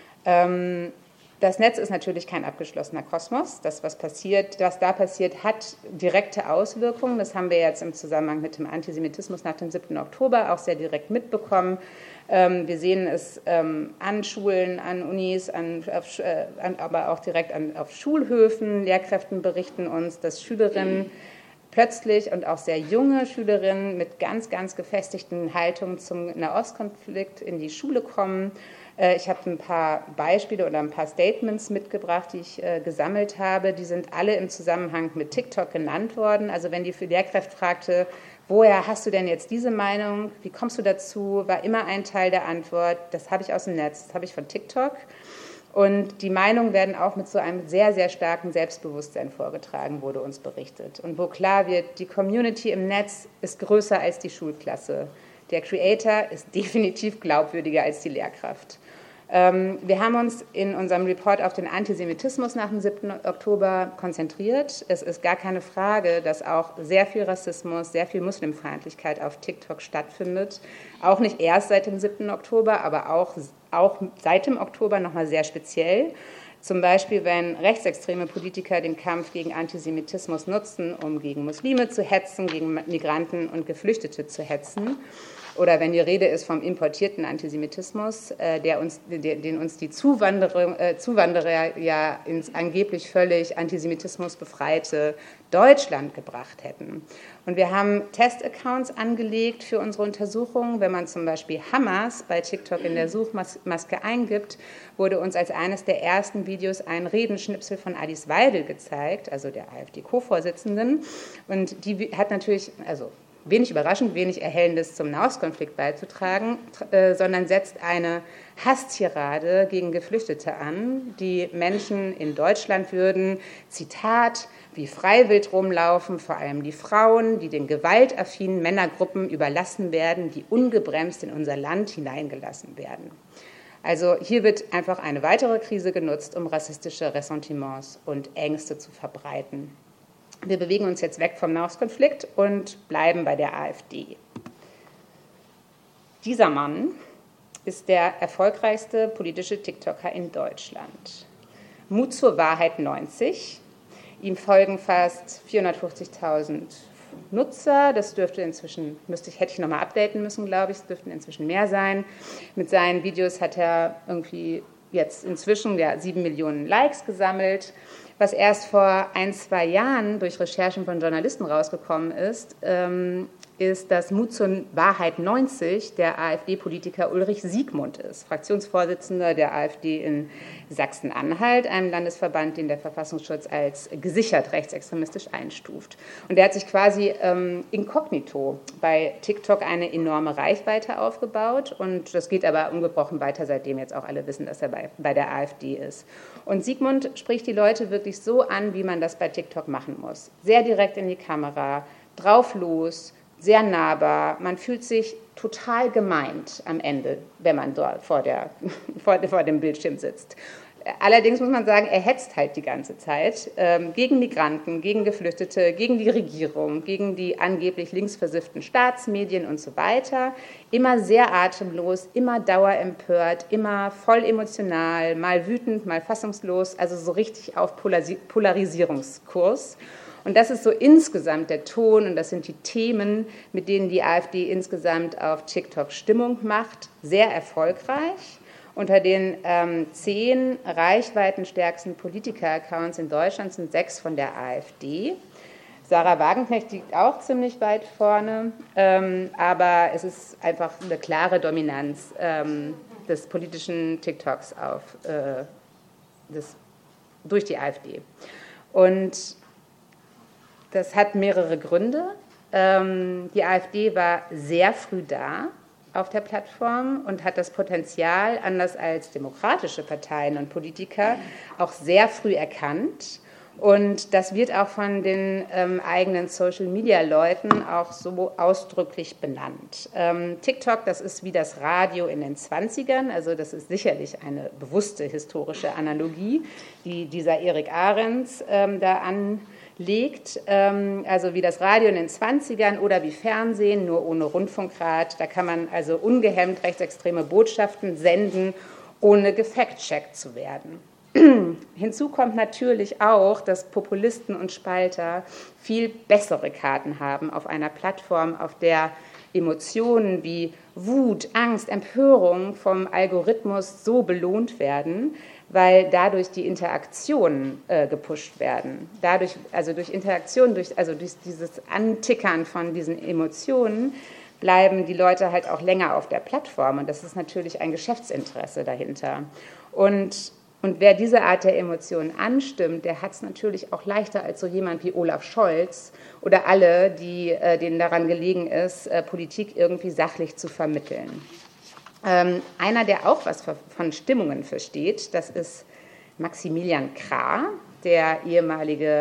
Das Netz ist natürlich kein abgeschlossener Kosmos. Das, was passiert, was da passiert, hat direkte Auswirkungen. Das haben wir jetzt im Zusammenhang mit dem Antisemitismus nach dem siebten Oktober auch sehr direkt mitbekommen. Wir sehen es an Schulen, an Unis, an, auf, an, aber auch direkt an, auf Schulhöfen. Lehrkräften berichten uns, dass Schülerinnen plötzlich und auch sehr junge Schülerinnen mit ganz, ganz gefestigten Haltungen zum Nahostkonflikt in die Schule kommen. Ich habe ein paar Beispiele oder ein paar Statements mitgebracht, die ich äh, gesammelt habe. Die sind alle im Zusammenhang mit TikTok genannt worden. Also wenn die Lehrkraft fragte, woher hast du denn jetzt diese Meinung, wie kommst du dazu, war immer ein Teil der Antwort, das habe ich aus dem Netz, das habe ich von TikTok. Und die Meinungen werden auch mit so einem sehr, sehr starken Selbstbewusstsein vorgetragen, wurde uns berichtet. Und wo klar wird, die Community im Netz ist größer als die Schulklasse. Der Creator ist definitiv glaubwürdiger als die Lehrkraft. Wir haben uns in unserem Report auf den Antisemitismus nach dem siebten Oktober konzentriert. Es ist gar keine Frage, dass auch sehr viel Rassismus, sehr viel Muslimfeindlichkeit auf TikTok stattfindet. Auch nicht erst seit dem siebten Oktober, aber auch, auch seit dem Oktober nochmal sehr speziell. Zum Beispiel, wenn rechtsextreme Politiker den Kampf gegen Antisemitismus nutzen, um gegen Muslime zu hetzen, gegen Migranten und Geflüchtete zu hetzen. Oder wenn die Rede ist vom importierten Antisemitismus, äh, der uns, der, den uns die Zuwanderer, äh, Zuwanderer ja ins angeblich völlig antisemitismusbefreite Deutschland gebracht hätten. Und wir haben Testaccounts angelegt für unsere Untersuchungen. Wenn man zum Beispiel Hamas bei TikTok in der Suchmaske eingibt, wurde uns als eines der ersten Videos ein Redenschnipsel von Alice Weidel gezeigt, also der AfD-Co-Vorsitzenden. Und die hat natürlich, also wenig überraschend, wenig Erhellendes zum Nahostkonflikt beizutragen, äh, sondern setzt eine Hasstirade gegen Geflüchtete an, die Menschen in Deutschland würden, Zitat, wie freiwillig rumlaufen, vor allem die Frauen, die den gewaltaffinen Männergruppen überlassen werden, die ungebremst in unser Land hineingelassen werden. Also hier wird einfach eine weitere Krise genutzt, um rassistische Ressentiments und Ängste zu verbreiten. Wir bewegen uns jetzt weg vom Nahostkonflikt und bleiben bei der AfD. Dieser Mann ist der erfolgreichste politische TikToker in Deutschland. Mut zur Wahrheit neunzig. Ihm folgen fast vierhundertfünfzigtausend Nutzer. Das dürfte inzwischen, müsste ich, hätte ich nochmal updaten müssen, glaube ich. Es dürften inzwischen mehr sein. Mit seinen Videos hat er irgendwie jetzt inzwischen ja, sieben Millionen Likes gesammelt. Was erst vor ein, zwei Jahren durch Recherchen von Journalisten rausgekommen ist, ähm, ist, dass Mut zur Wahrheit neunzig der AfD-Politiker Ulrich Siegmund ist, Fraktionsvorsitzender der AfD in Sachsen-Anhalt, einem Landesverband, den der Verfassungsschutz als gesichert rechtsextremistisch einstuft. Und er hat sich quasi ähm, inkognito bei TikTok eine enorme Reichweite aufgebaut und das geht aber ungebrochen weiter, seitdem jetzt auch alle wissen, dass er bei, bei der AfD ist. Und Siegmund spricht die Leute wirklich so an, wie man das bei TikTok machen muss. Sehr direkt in die Kamera, drauf los, sehr nahbar. Man fühlt sich total gemeint am Ende, wenn man dort vor, der, vor, vor dem Bildschirm sitzt. Allerdings muss man sagen, er hetzt halt die ganze Zeit ähm, gegen Migranten, gegen Geflüchtete, gegen die Regierung, gegen die angeblich linksversifften Staatsmedien und so weiter. Immer sehr atemlos, immer dauerempört, immer voll emotional, mal wütend, mal fassungslos, also so richtig auf Polaris- Polarisierungskurs. Und das ist so insgesamt der Ton und das sind die Themen, mit denen die AfD insgesamt auf TikTok Stimmung macht. Sehr erfolgreich. Unter den ähm, zehn reichweitenstärksten Politiker-Accounts in Deutschland sind sechs von der AfD. Sarah Wagenknecht liegt auch ziemlich weit vorne, ähm, aber es ist einfach eine klare Dominanz ähm, des politischen TikToks auf, äh, des, durch die AfD. Und das hat mehrere Gründe. Ähm, die AfD war sehr früh da auf der Plattform und hat das Potenzial, anders als demokratische Parteien und Politiker, auch sehr früh erkannt. Und das wird auch von den ähm, eigenen Social-Media-Leuten auch so ausdrücklich benannt. Ähm, TikTok, das ist wie das Radio in den zwanzigern, also das ist sicherlich eine bewusste historische Analogie, die dieser Erik Ahrens ähm, da an legt, also wie das Radio in den zwanzigern oder wie Fernsehen, nur ohne Rundfunkrad. Da kann man also ungehemmt rechtsextreme Botschaften senden, ohne gefact-checkt zu werden. Hinzu kommt natürlich auch, dass Populisten und Spalter viel bessere Karten haben auf einer Plattform, auf der Emotionen wie Wut, Angst, Empörung vom Algorithmus so belohnt werden, weil dadurch die Interaktionen äh, gepusht werden. Dadurch, also durch Interaktion, durch, also durch dieses Antickern von diesen Emotionen, bleiben die Leute halt auch länger auf der Plattform. Und das ist natürlich ein Geschäftsinteresse dahinter. Und, und wer diese Art der Emotionen anstimmt, der hat es natürlich auch leichter als so jemand wie Olaf Scholz oder alle, die, äh, denen daran gelegen ist, äh, Politik irgendwie sachlich zu vermitteln. Ähm, einer, der auch was von Stimmungen versteht, das ist Maximilian Krah, der ehemalige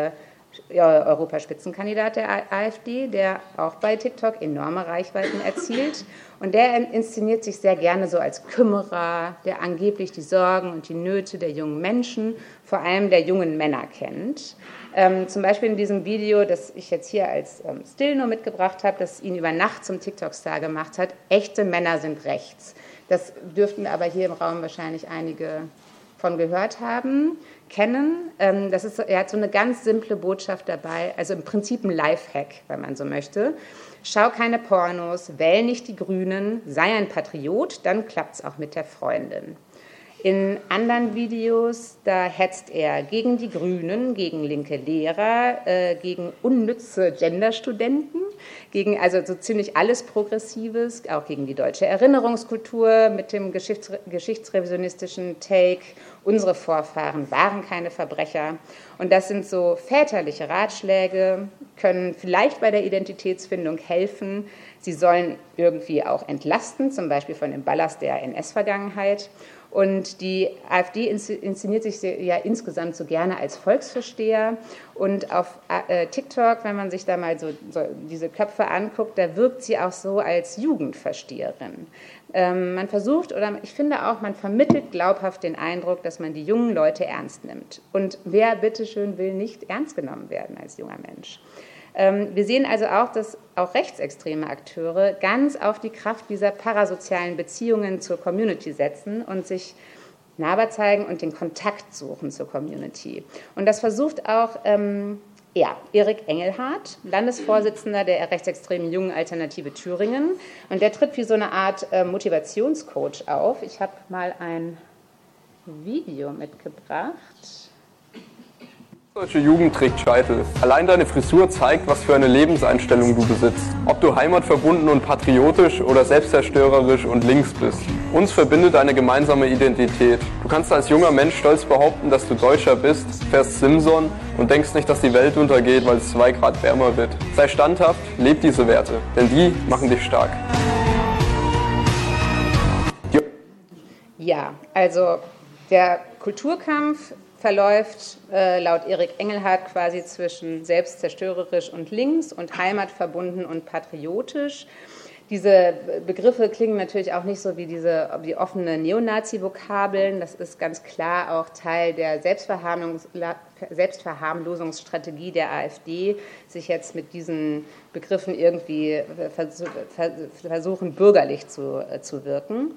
Europaspitzenkandidat der AfD, der auch bei TikTok enorme Reichweiten erzielt. Und der inszeniert sich sehr gerne so als Kümmerer, der angeblich die Sorgen und die Nöte der jungen Menschen, vor allem der jungen Männer kennt. Ähm, zum Beispiel in diesem Video, das ich jetzt hier als ähm, Still nur mitgebracht habe, das ihn über Nacht zum TikTok-Star gemacht hat, echte Männer sind rechts. Das dürften aber hier im Raum wahrscheinlich einige von gehört haben, kennen. Ähm, das ist, er hat so eine ganz simple Botschaft dabei, also im Prinzip ein Lifehack, wenn man so möchte. Schau keine Pornos, wähl nicht die Grünen, sei ein Patriot, dann klappt es auch mit der Freundin. In anderen Videos, da hetzt er gegen die Grünen, gegen linke Lehrer, äh, gegen unnütze Genderstudenten, gegen also so ziemlich alles Progressives, auch gegen die deutsche Erinnerungskultur mit dem Geschichts geschichtsrevisionistischen Take, unsere Vorfahren waren keine Verbrecher. Und das sind so väterliche Ratschläge, können vielleicht bei der Identitätsfindung helfen. Sie sollen irgendwie auch entlasten, zum Beispiel von dem Ballast der N S-Vergangenheit. Und die AfD inszeniert sich ja insgesamt so gerne als Volksversteher. Und auf äh, TikTok, wenn man sich da mal so, so diese Köpfe anguckt, da wirkt sie auch so als Jugendversteherin. Ähm, man versucht, oder ich finde auch, man vermittelt glaubhaft den Eindruck, dass man die jungen Leute ernst nimmt. Und wer bitteschön will nicht ernst genommen werden als junger Mensch? Wir sehen also auch, dass auch rechtsextreme Akteure ganz auf die Kraft dieser parasozialen Beziehungen zur Community setzen und sich nahbar zeigen und den Kontakt suchen zur Community. Und das versucht auch ähm, ja, Erik Engelhardt, Landesvorsitzender der rechtsextremen Jungen Alternative Thüringen. Und der tritt wie so eine Art äh, Motivationscoach auf. Ich habe mal ein Video mitgebracht. Deutsche Jugend trägt Scheitel. Allein deine Frisur zeigt, was für eine Lebenseinstellung du besitzt. Ob du heimatverbunden und patriotisch oder selbstzerstörerisch und links bist. Uns verbindet eine gemeinsame Identität. Du kannst als junger Mensch stolz behaupten, dass du Deutscher bist, fährst Simson und denkst nicht, dass die Welt untergeht, weil es zwei Grad wärmer wird. Sei standhaft, leb diese Werte, denn die machen dich stark. Ja, also der Kulturkampf verläuft äh, laut Erik Engelhardt quasi zwischen selbstzerstörerisch und links und heimatverbunden und patriotisch. Diese Begriffe klingen natürlich auch nicht so wie diese wie offene Neonazi-Vokabeln. Das ist ganz klar auch Teil der Selbstverharmlos- Selbstverharmlosungsstrategie der AfD, sich jetzt mit diesen Begriffen irgendwie versuchen, bürgerlich zu, zu wirken.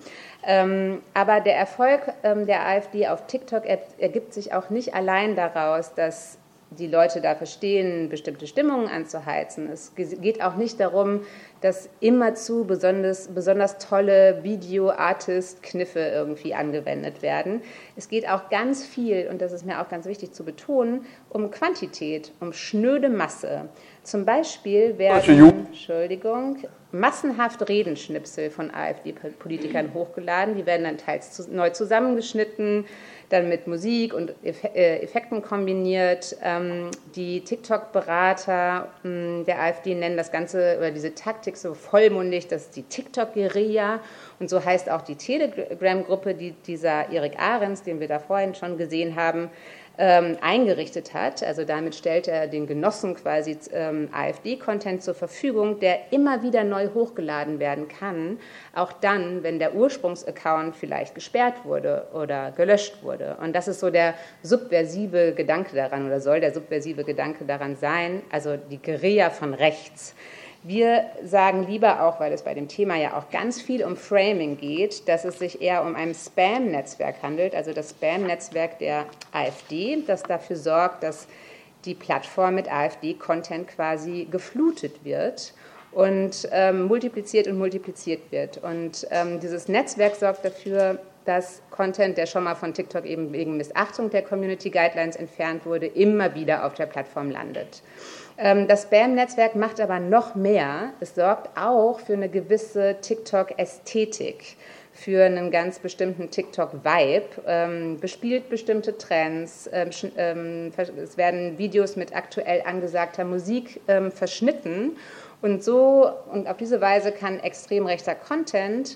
Aber der Erfolg der AfD auf TikTok ergibt sich auch nicht allein daraus, dass die Leute da verstehen, bestimmte Stimmungen anzuheizen. Es geht auch nicht darum, dass immerzu besonders, besonders tolle Video-Artist-Kniffe irgendwie angewendet werden. Es geht auch ganz viel, und das ist mir auch ganz wichtig zu betonen, um Quantität, um schnöde Masse. Zum Beispiel werden, Entschuldigung, massenhaft Redenschnipsel von AfD-Politikern hochgeladen. Die werden dann teils neu zusammengeschnitten, dann mit Musik und Effekten kombiniert. Die TikTok-Berater der AfD nennen das Ganze, oder diese Taktik so vollmundig, das ist die TikTok-Guerilla. Und so heißt auch die Telegram-Gruppe, die dieser Erik Ahrens, den wir da vorhin schon gesehen haben, Ähm, eingerichtet hat. Also damit stellt er den Genossen quasi ähm, AfD-Content zur Verfügung, der immer wieder neu hochgeladen werden kann, auch dann, wenn der Ursprungsaccount vielleicht gesperrt wurde oder gelöscht wurde. Und das ist so der subversive Gedanke daran, oder soll der subversive Gedanke daran sein, also die Guerilla von rechts. Wir sagen lieber auch, weil es bei dem Thema ja auch ganz viel um Framing geht, dass es sich eher um ein Spam-Netzwerk handelt, also das Spam-Netzwerk der AfD, das dafür sorgt, dass die Plattform mit AfD-Content quasi geflutet wird und ähm, multipliziert und multipliziert wird. Und ähm, dieses Netzwerk sorgt dafür, dass Content, der schon mal von TikTok eben wegen Missachtung der Community Guidelines entfernt wurde, immer wieder auf der Plattform landet. Das Spam-Netzwerk macht aber noch mehr. Es sorgt auch für eine gewisse TikTok-Ästhetik, für einen ganz bestimmten TikTok-Vibe, ähm, bespielt bestimmte Trends, ähm, es werden Videos mit aktuell angesagter Musik ähm, verschnitten und so und auf diese Weise kann extrem rechter Content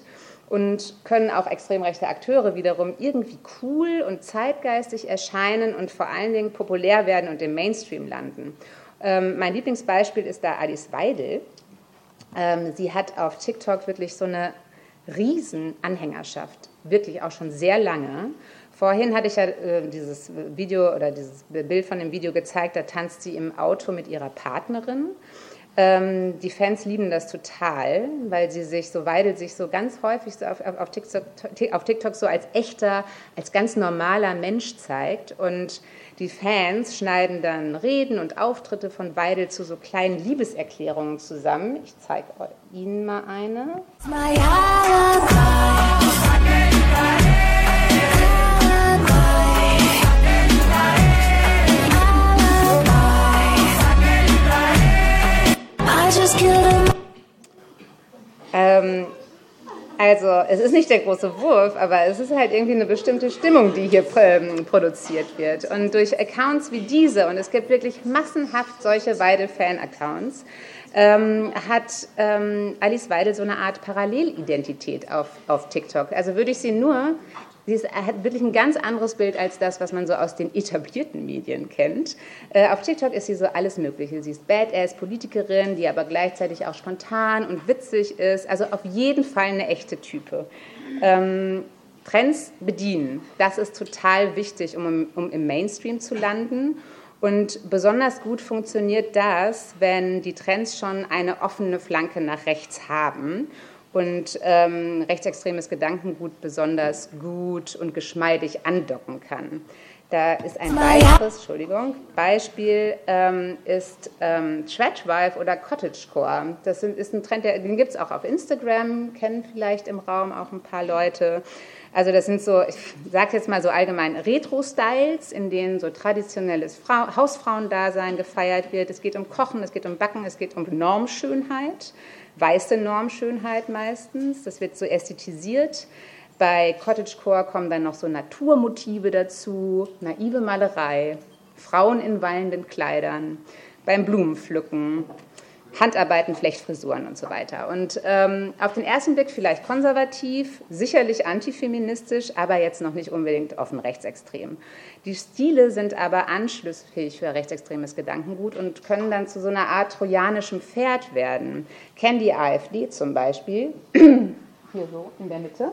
und können auch extrem rechte Akteure wiederum irgendwie cool und zeitgeistig erscheinen und vor allen Dingen populär werden und im Mainstream landen. Ähm, mein Lieblingsbeispiel ist da Alice Weidel. Ähm, sie hat auf TikTok wirklich so eine riesen Anhängerschaft, wirklich auch schon sehr lange. Vorhin hatte ich ja äh, dieses Video oder dieses Bild von dem Video gezeigt, da tanzt sie im Auto mit ihrer Partnerin. Ähm, die Fans lieben das total, weil sie sich so, Weidel sich so ganz häufig so auf, auf, TikTok, auf TikTok so als echter, als ganz normaler Mensch zeigt. Und die Fans schneiden dann Reden und Auftritte von Weidel zu so kleinen Liebeserklärungen zusammen. Ich zeige Ihnen mal eine. Ähm, also es ist nicht der große Wurf, aber es ist halt irgendwie eine bestimmte Stimmung, die hier ähm, produziert wird. Und durch Accounts wie diese, und es gibt wirklich massenhaft solche Weidel-Fan-Accounts, ähm, hat ähm, Alice Weidel so eine Art Parallelidentität auf, auf TikTok. Also würde ich sie nur... Sie ist, hat wirklich ein ganz anderes Bild als das, was man so aus den etablierten Medien kennt. Äh, auf TikTok ist sie so alles Mögliche. Sie ist Badass-Politikerin, die aber gleichzeitig auch spontan und witzig ist. Also auf jeden Fall eine echte Type. Ähm, Trends bedienen, das ist total wichtig, um, um im Mainstream zu landen. Und besonders gut funktioniert das, wenn die Trends schon eine offene Flanke nach rechts haben und ähm, rechtsextremes Gedankengut besonders gut und geschmeidig andocken kann. Da ist ein weiteres, Entschuldigung, Beispiel ähm, ist ähm, Tradwife oder Cottagecore. Das sind, ist ein Trend, der, den gibt es auch auf Instagram, kennen vielleicht im Raum auch ein paar Leute. Also das sind so, ich sage jetzt mal so allgemein, Retro-Styles, in denen so traditionelles Frau, Hausfrauendasein gefeiert wird. Es geht um Kochen, es geht um Backen, es geht um Normschönheit. Weiße Normschönheit meistens, das wird so ästhetisiert. Bei Cottagecore kommen dann noch so Naturmotive dazu, naive Malerei, Frauen in wallenden Kleidern, beim Blumenpflücken, Handarbeiten, Flechtfrisuren und so weiter. Und ähm, auf den ersten Blick vielleicht konservativ, sicherlich antifeministisch, aber jetzt noch nicht unbedingt offen rechtsextrem. Die Stile sind aber anschlussfähig für rechtsextremes Gedankengut und können dann zu so einer Art trojanischem Pferd werden. Kennen die AfD zum Beispiel, hier so in der Mitte,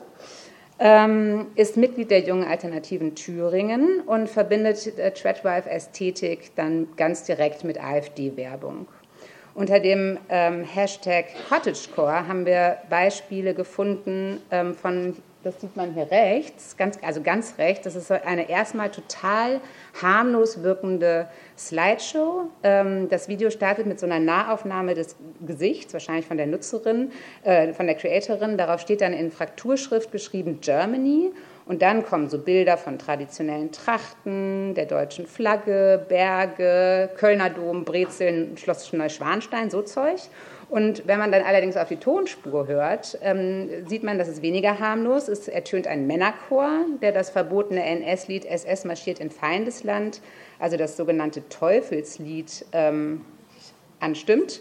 ähm, ist Mitglied der Jungen Alternativen Thüringen und verbindet äh, Tradwife-Ästhetik dann ganz direkt mit AfD-Werbung. Unter dem ähm, Hashtag Cottagecore haben wir Beispiele gefunden ähm, von, das sieht man hier rechts, ganz, also ganz rechts, das ist eine erstmal total harmlos wirkende Slideshow. Ähm, das Video startet mit so einer Nahaufnahme des Gesichts, wahrscheinlich von der Nutzerin, äh, von der Creatorin. Darauf steht dann in Frakturschrift geschrieben Germany. Und dann kommen so Bilder von traditionellen Trachten, der deutschen Flagge, Berge, Kölner Dom, Brezeln, Schloss Neuschwanstein, so Zeug. Und wenn man dann allerdings auf die Tonspur hört, ähm, sieht man, dass es weniger harmlos ist. Es ertönt ein Männerchor, der das verbotene N S-Lied S S marschiert in Feindesland, also das sogenannte Teufelslied, ähm, anstimmt.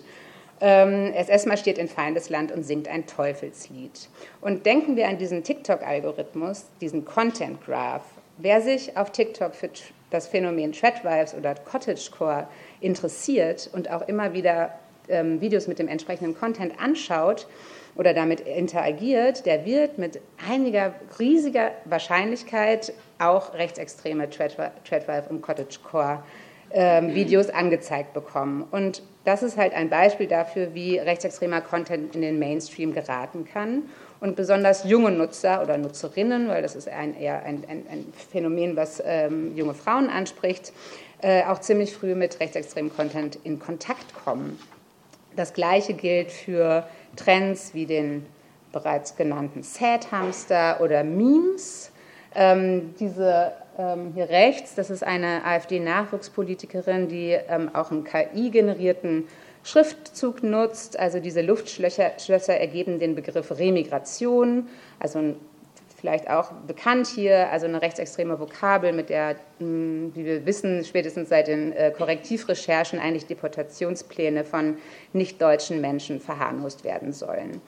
S S marschiert in Feindesland und singt ein Teufelslied. Und denken wir an diesen TikTok-Algorithmus, diesen Content Graph. Wer sich auf TikTok für das Phänomen Tradwives oder Cottagecore interessiert und auch immer wieder ähm, Videos mit dem entsprechenden Content anschaut oder damit interagiert, der wird mit einiger riesiger Wahrscheinlichkeit auch rechtsextreme Tradwife und Cottagecore ähm, Videos angezeigt bekommen. Und das ist halt ein Beispiel dafür, wie rechtsextremer Content in den Mainstream geraten kann. Und besonders junge Nutzer oder Nutzerinnen, weil das ist ein, eher ein, ein, ein Phänomen, was ähm, junge Frauen anspricht, äh, auch ziemlich früh mit rechtsextremem Content in Kontakt kommen. Das Gleiche gilt für Trends wie den bereits genannten Sad-Hamster oder Memes. Ähm, diese ähm, hier rechts, das ist eine AfD-Nachwuchspolitikerin, die ähm, auch einen K I-generierten Schriftzug nutzt. Also diese Luftschlösser Schlösser ergeben den Begriff Remigration, also ein, vielleicht auch bekannt hier, also eine rechtsextreme Vokabel, mit der, wie wir wissen, spätestens seit den äh, Korrektivrecherchen eigentlich Deportationspläne von nicht-deutschen Menschen verharmlost werden sollen.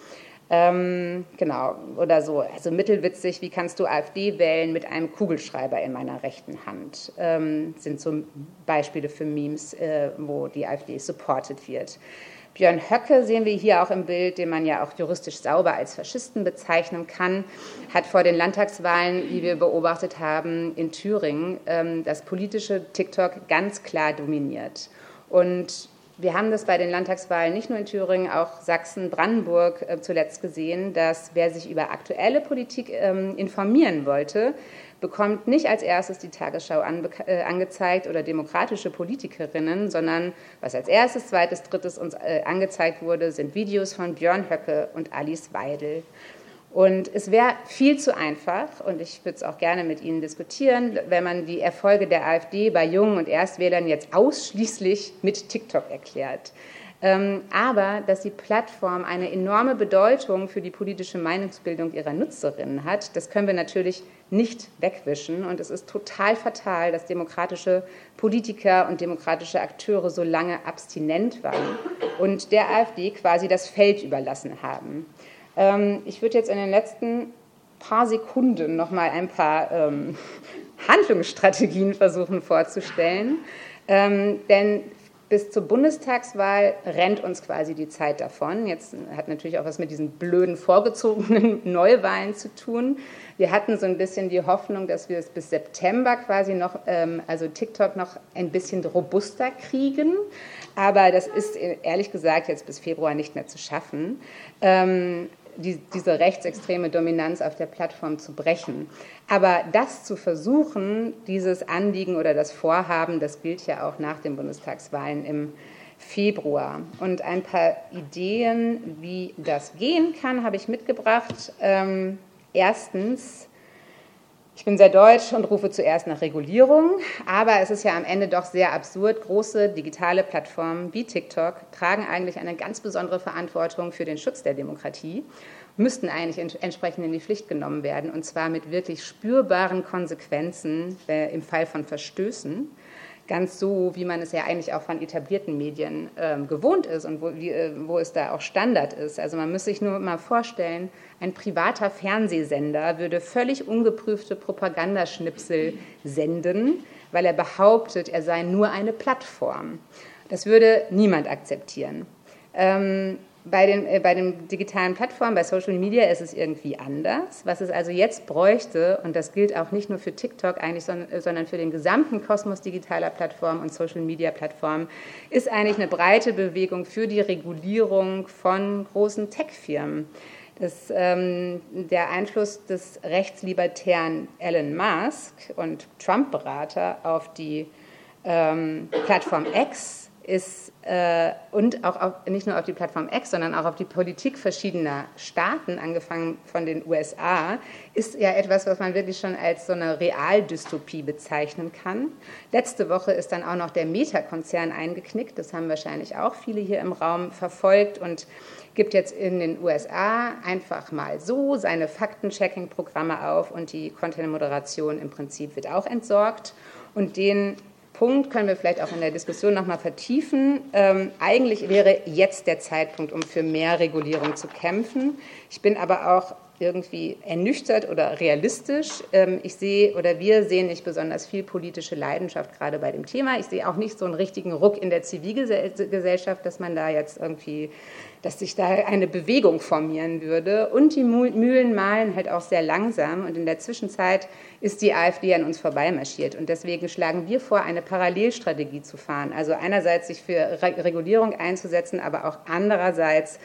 Ähm, genau, oder so, also mittelwitzig, wie kannst du AfD wählen mit einem Kugelschreiber in meiner rechten Hand, ähm, sind so Beispiele für Memes, äh, wo die AfD supported wird. Björn Höcke sehen wir hier auch im Bild, den man ja auch juristisch sauber als Faschisten bezeichnen kann, hat vor den Landtagswahlen, wie wir beobachtet haben, in Thüringen ähm, das politische TikTok ganz klar dominiert. Und wir haben das bei den Landtagswahlen nicht nur in Thüringen, auch Sachsen, Brandenburg äh, zuletzt gesehen, dass wer sich über aktuelle Politik ähm, informieren wollte, bekommt nicht als erstes die Tagesschau anbe- äh, angezeigt oder demokratische Politikerinnen, sondern was als erstes, zweites, drittes uns äh, angezeigt wurde, sind Videos von Björn Höcke und Alice Weidel. Und es wäre viel zu einfach, und ich würde es auch gerne mit Ihnen diskutieren, wenn man die Erfolge der AfD bei Jungen und Erstwählern jetzt ausschließlich mit TikTok erklärt. Ähm, aber dass die Plattform eine enorme Bedeutung für die politische Meinungsbildung ihrer Nutzerinnen hat, das können wir natürlich nicht wegwischen. Und es ist total fatal, dass demokratische Politiker und demokratische Akteure so lange abstinent waren und der AfD quasi das Feld überlassen haben. Ich würde jetzt in den letzten paar Sekunden noch mal ein paar ähm, Handlungsstrategien versuchen vorzustellen, ähm, denn bis zur Bundestagswahl rennt uns quasi die Zeit davon. Jetzt hat natürlich auch was mit diesen blöden vorgezogenen Neuwahlen zu tun. Wir hatten so ein bisschen die Hoffnung, dass wir es bis September quasi noch, ähm, also TikTok noch ein bisschen robuster kriegen, aber das ist ehrlich gesagt jetzt bis Februar nicht mehr zu schaffen. Ähm, Die, diese rechtsextreme Dominanz auf der Plattform zu brechen. Aber das zu versuchen, dieses Anliegen oder das Vorhaben, das gilt ja auch nach den Bundestagswahlen im Februar. Und ein paar Ideen, wie das gehen kann, habe ich mitgebracht. Ähm, erstens, ich bin sehr deutsch und rufe zuerst nach Regulierung, aber es ist ja am Ende doch sehr absurd. Große digitale Plattformen wie TikTok tragen eigentlich eine ganz besondere Verantwortung für den Schutz der Demokratie, müssten eigentlich entsprechend in die Pflicht genommen werden, und zwar mit wirklich spürbaren Konsequenzen äh, im Fall von Verstößen. Ganz so, wie man es ja eigentlich auch von etablierten Medien äh, gewohnt ist und wo, wie, äh, wo es da auch Standard ist. Also man muss sich nur mal vorstellen, ein privater Fernsehsender würde völlig ungeprüfte Propagandaschnipsel senden, weil er behauptet, er sei nur eine Plattform. Das würde niemand akzeptieren. Ähm, Bei den, äh, bei den digitalen Plattformen, bei Social Media ist es irgendwie anders. Was es also jetzt bräuchte, und das gilt auch nicht nur für TikTok eigentlich, sondern, sondern für den gesamten Kosmos digitaler Plattformen und Social Media Plattformen, ist eigentlich eine breite Bewegung für die Regulierung von großen Tech-Firmen. Das, ähm, der Einfluss des rechtslibertären Elon Musk und Trump-Berater auf die ähm, Plattform X ist äh, und auch auf, nicht nur auf die Plattform X, sondern auch auf die Politik verschiedener Staaten, angefangen von den U S A, ist ja etwas, was man wirklich schon als so eine Realdystopie bezeichnen kann. Letzte Woche ist dann auch noch der Meta-Konzern eingeknickt, das haben wahrscheinlich auch viele hier im Raum verfolgt, und gibt jetzt in den U S A einfach mal so seine Faktenchecking-Programme auf, und die Content-Moderation im Prinzip wird auch entsorgt, und den Punkt können wir vielleicht auch in der Diskussion noch mal vertiefen. Ähm, eigentlich wäre jetzt der Zeitpunkt, um für mehr Regulierung zu kämpfen. Ich bin aber auch irgendwie ernüchtert oder realistisch. Ähm, ich sehe oder wir sehen nicht besonders viel politische Leidenschaft gerade bei dem Thema. Ich sehe auch nicht so einen richtigen Ruck in der Zivilgesellschaft, dass man da jetzt irgendwie, dass sich da eine Bewegung formieren würde. Und die Mühlen mahlen halt auch sehr langsam. Und in der Zwischenzeit ist die AfD an uns vorbeimarschiert. Und deswegen schlagen wir vor, eine Parallelstrategie zu fahren. Also einerseits sich für Regulierung einzusetzen, aber auch andererseits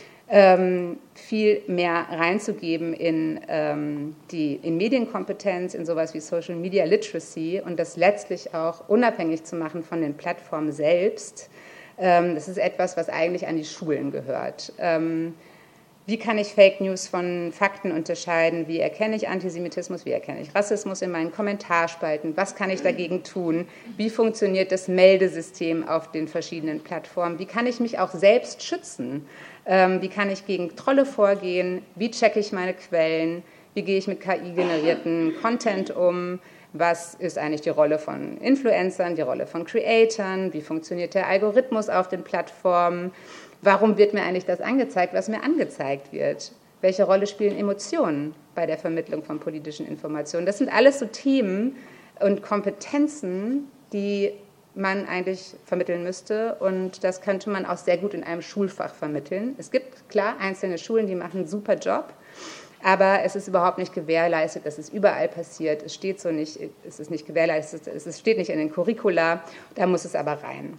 ähm, viel mehr reinzugeben in, ähm, die, in Medienkompetenz, in sowas wie Social Media Literacy, und das letztlich auch unabhängig zu machen von den Plattformen selbst. Ähm, das ist etwas, was eigentlich an die Schulen gehört. Ähm, Wie kann ich Fake News von Fakten unterscheiden? Wie erkenne ich Antisemitismus? Wie erkenne ich Rassismus in meinen Kommentarspalten? Was kann ich dagegen tun? Wie funktioniert das Meldesystem auf den verschiedenen Plattformen? Wie kann ich mich auch selbst schützen? Wie kann ich gegen Trolle vorgehen? Wie checke ich meine Quellen? Wie gehe ich mit K I-generierten Content um? Was ist eigentlich die Rolle von Influencern, die Rolle von Creatoren? Wie funktioniert der Algorithmus auf den Plattformen? Warum wird mir eigentlich das angezeigt, was mir angezeigt wird? Welche Rolle spielen Emotionen bei der Vermittlung von politischen Informationen? Das sind alles so Themen und Kompetenzen, die man eigentlich vermitteln müsste, und das könnte man auch sehr gut in einem Schulfach vermitteln. Es gibt, klar, einzelne Schulen, die machen einen super Job, aber es ist überhaupt nicht gewährleistet, dass es überall passiert. Es steht so nicht, es ist nicht gewährleistet, es steht nicht in den Curricula, da muss es aber rein.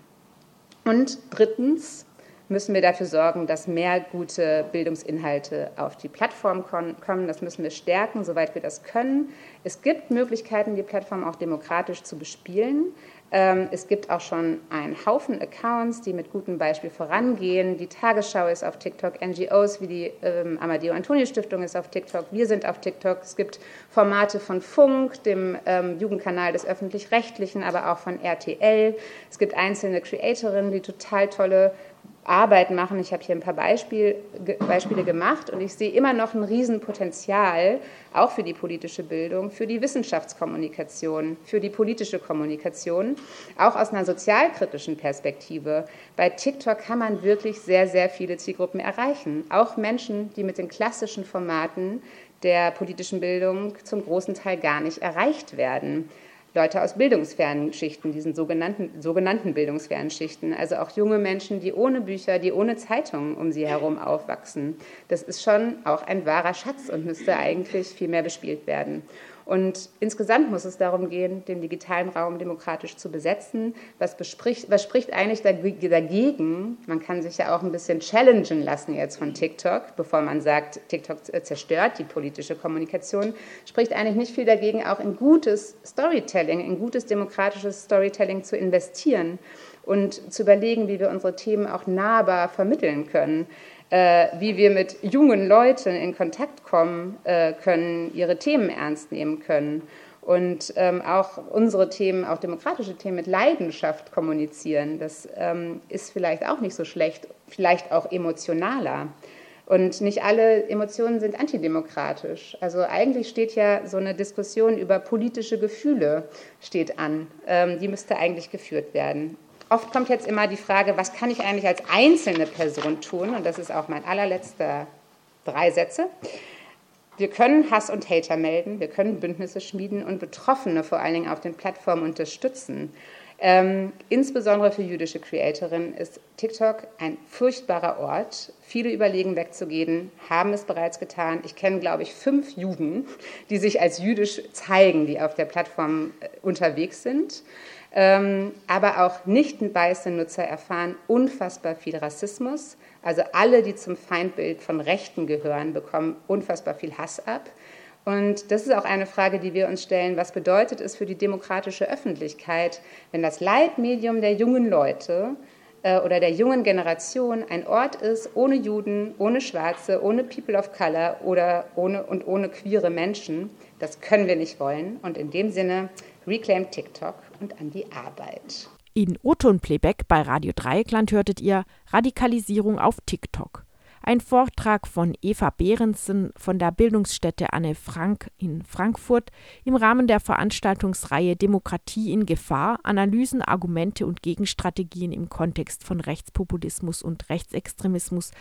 Und drittens müssen wir dafür sorgen, dass mehr gute Bildungsinhalte auf die Plattform kommen. Das müssen wir stärken, soweit wir das können. Es gibt Möglichkeiten, die Plattform auch demokratisch zu bespielen. Es gibt auch schon einen Haufen Accounts, die mit gutem Beispiel vorangehen. Die Tagesschau ist auf TikTok, N G Os wie die ähm, Amadeo-Antonio-Stiftung ist auf TikTok, wir sind auf TikTok. Es gibt Formate von Funk, dem ähm, Jugendkanal des Öffentlich-Rechtlichen, aber auch von R T L. Es gibt einzelne Creatorinnen, die total tolle Arbeit machen. Ich habe hier ein paar Beispiel, Beispiele gemacht und ich sehe immer noch ein Riesenpotenzial, auch für die politische Bildung, für die Wissenschaftskommunikation, für die politische Kommunikation, auch aus einer sozialkritischen Perspektive. Bei TikTok kann man wirklich sehr, sehr viele Zielgruppen erreichen. Auch Menschen, die mit den klassischen Formaten der politischen Bildung zum großen Teil gar nicht erreicht werden. Leute aus bildungsfernen Schichten, diesen sogenannten, sogenannten bildungsfernen Schichten, also auch junge Menschen, die ohne Bücher, die ohne Zeitungen um sie herum aufwachsen. Das ist schon auch ein wahrer Schatz und müsste eigentlich viel mehr bespielt werden. Und insgesamt muss es darum gehen, den digitalen Raum demokratisch zu besetzen. Was, bespricht, was spricht eigentlich dagegen? Man kann sich ja auch ein bisschen challengen lassen jetzt von TikTok, bevor man sagt, TikTok zerstört die politische Kommunikation. Spricht eigentlich nicht viel dagegen, auch in gutes Storytelling, in gutes demokratisches Storytelling zu investieren und zu überlegen, wie wir unsere Themen auch nahbar vermitteln können. Äh, wie wir mit jungen Leuten in Kontakt kommen äh, können, ihre Themen ernst nehmen können und ähm, auch unsere Themen, auch demokratische Themen mit Leidenschaft kommunizieren. Das ähm, ist vielleicht auch nicht so schlecht, vielleicht auch emotionaler. Und nicht alle Emotionen sind antidemokratisch. Also eigentlich steht ja so eine Diskussion über politische Gefühle steht an. Ähm, die müsste eigentlich geführt werden. Oft kommt jetzt immer die Frage, was kann ich eigentlich als einzelne Person tun? Und das ist auch mein allerletzter drei Sätze. Wir können Hass und Hater melden, wir können Bündnisse schmieden und Betroffene vor allen Dingen auf den Plattformen unterstützen. Ähm, insbesondere für jüdische Creatorinnen ist TikTok ein furchtbarer Ort. Viele überlegen wegzugehen, haben es bereits getan. Ich kenne, glaube ich, fünf Juden, die sich als jüdisch zeigen, die auf der Plattform äh, unterwegs sind. Ähm, aber auch nicht weiße Nutzer erfahren unfassbar viel Rassismus. Also alle, die zum Feindbild von Rechten gehören, bekommen unfassbar viel Hass ab. Und das ist auch eine Frage, die wir uns stellen. Was bedeutet es für die demokratische Öffentlichkeit, wenn das Leitmedium der jungen Leute äh, oder der jungen Generation ein Ort ist ohne Juden, ohne Schwarze, ohne People of Color oder ohne, und ohne queere Menschen? Das können wir nicht wollen. Und in dem Sinne, reclaim TikTok und an die Arbeit. In O-Ton-Playback bei Radio Dreieckland hörtet ihr Radikalisierung auf TikTok. Ein Vortrag von Eva Behrensen von der Bildungsstätte Anne Frank in Frankfurt im Rahmen der Veranstaltungsreihe Demokratie in Gefahr, Analysen, Argumente und Gegenstrategien im Kontext von Rechtspopulismus und Rechtsextremismus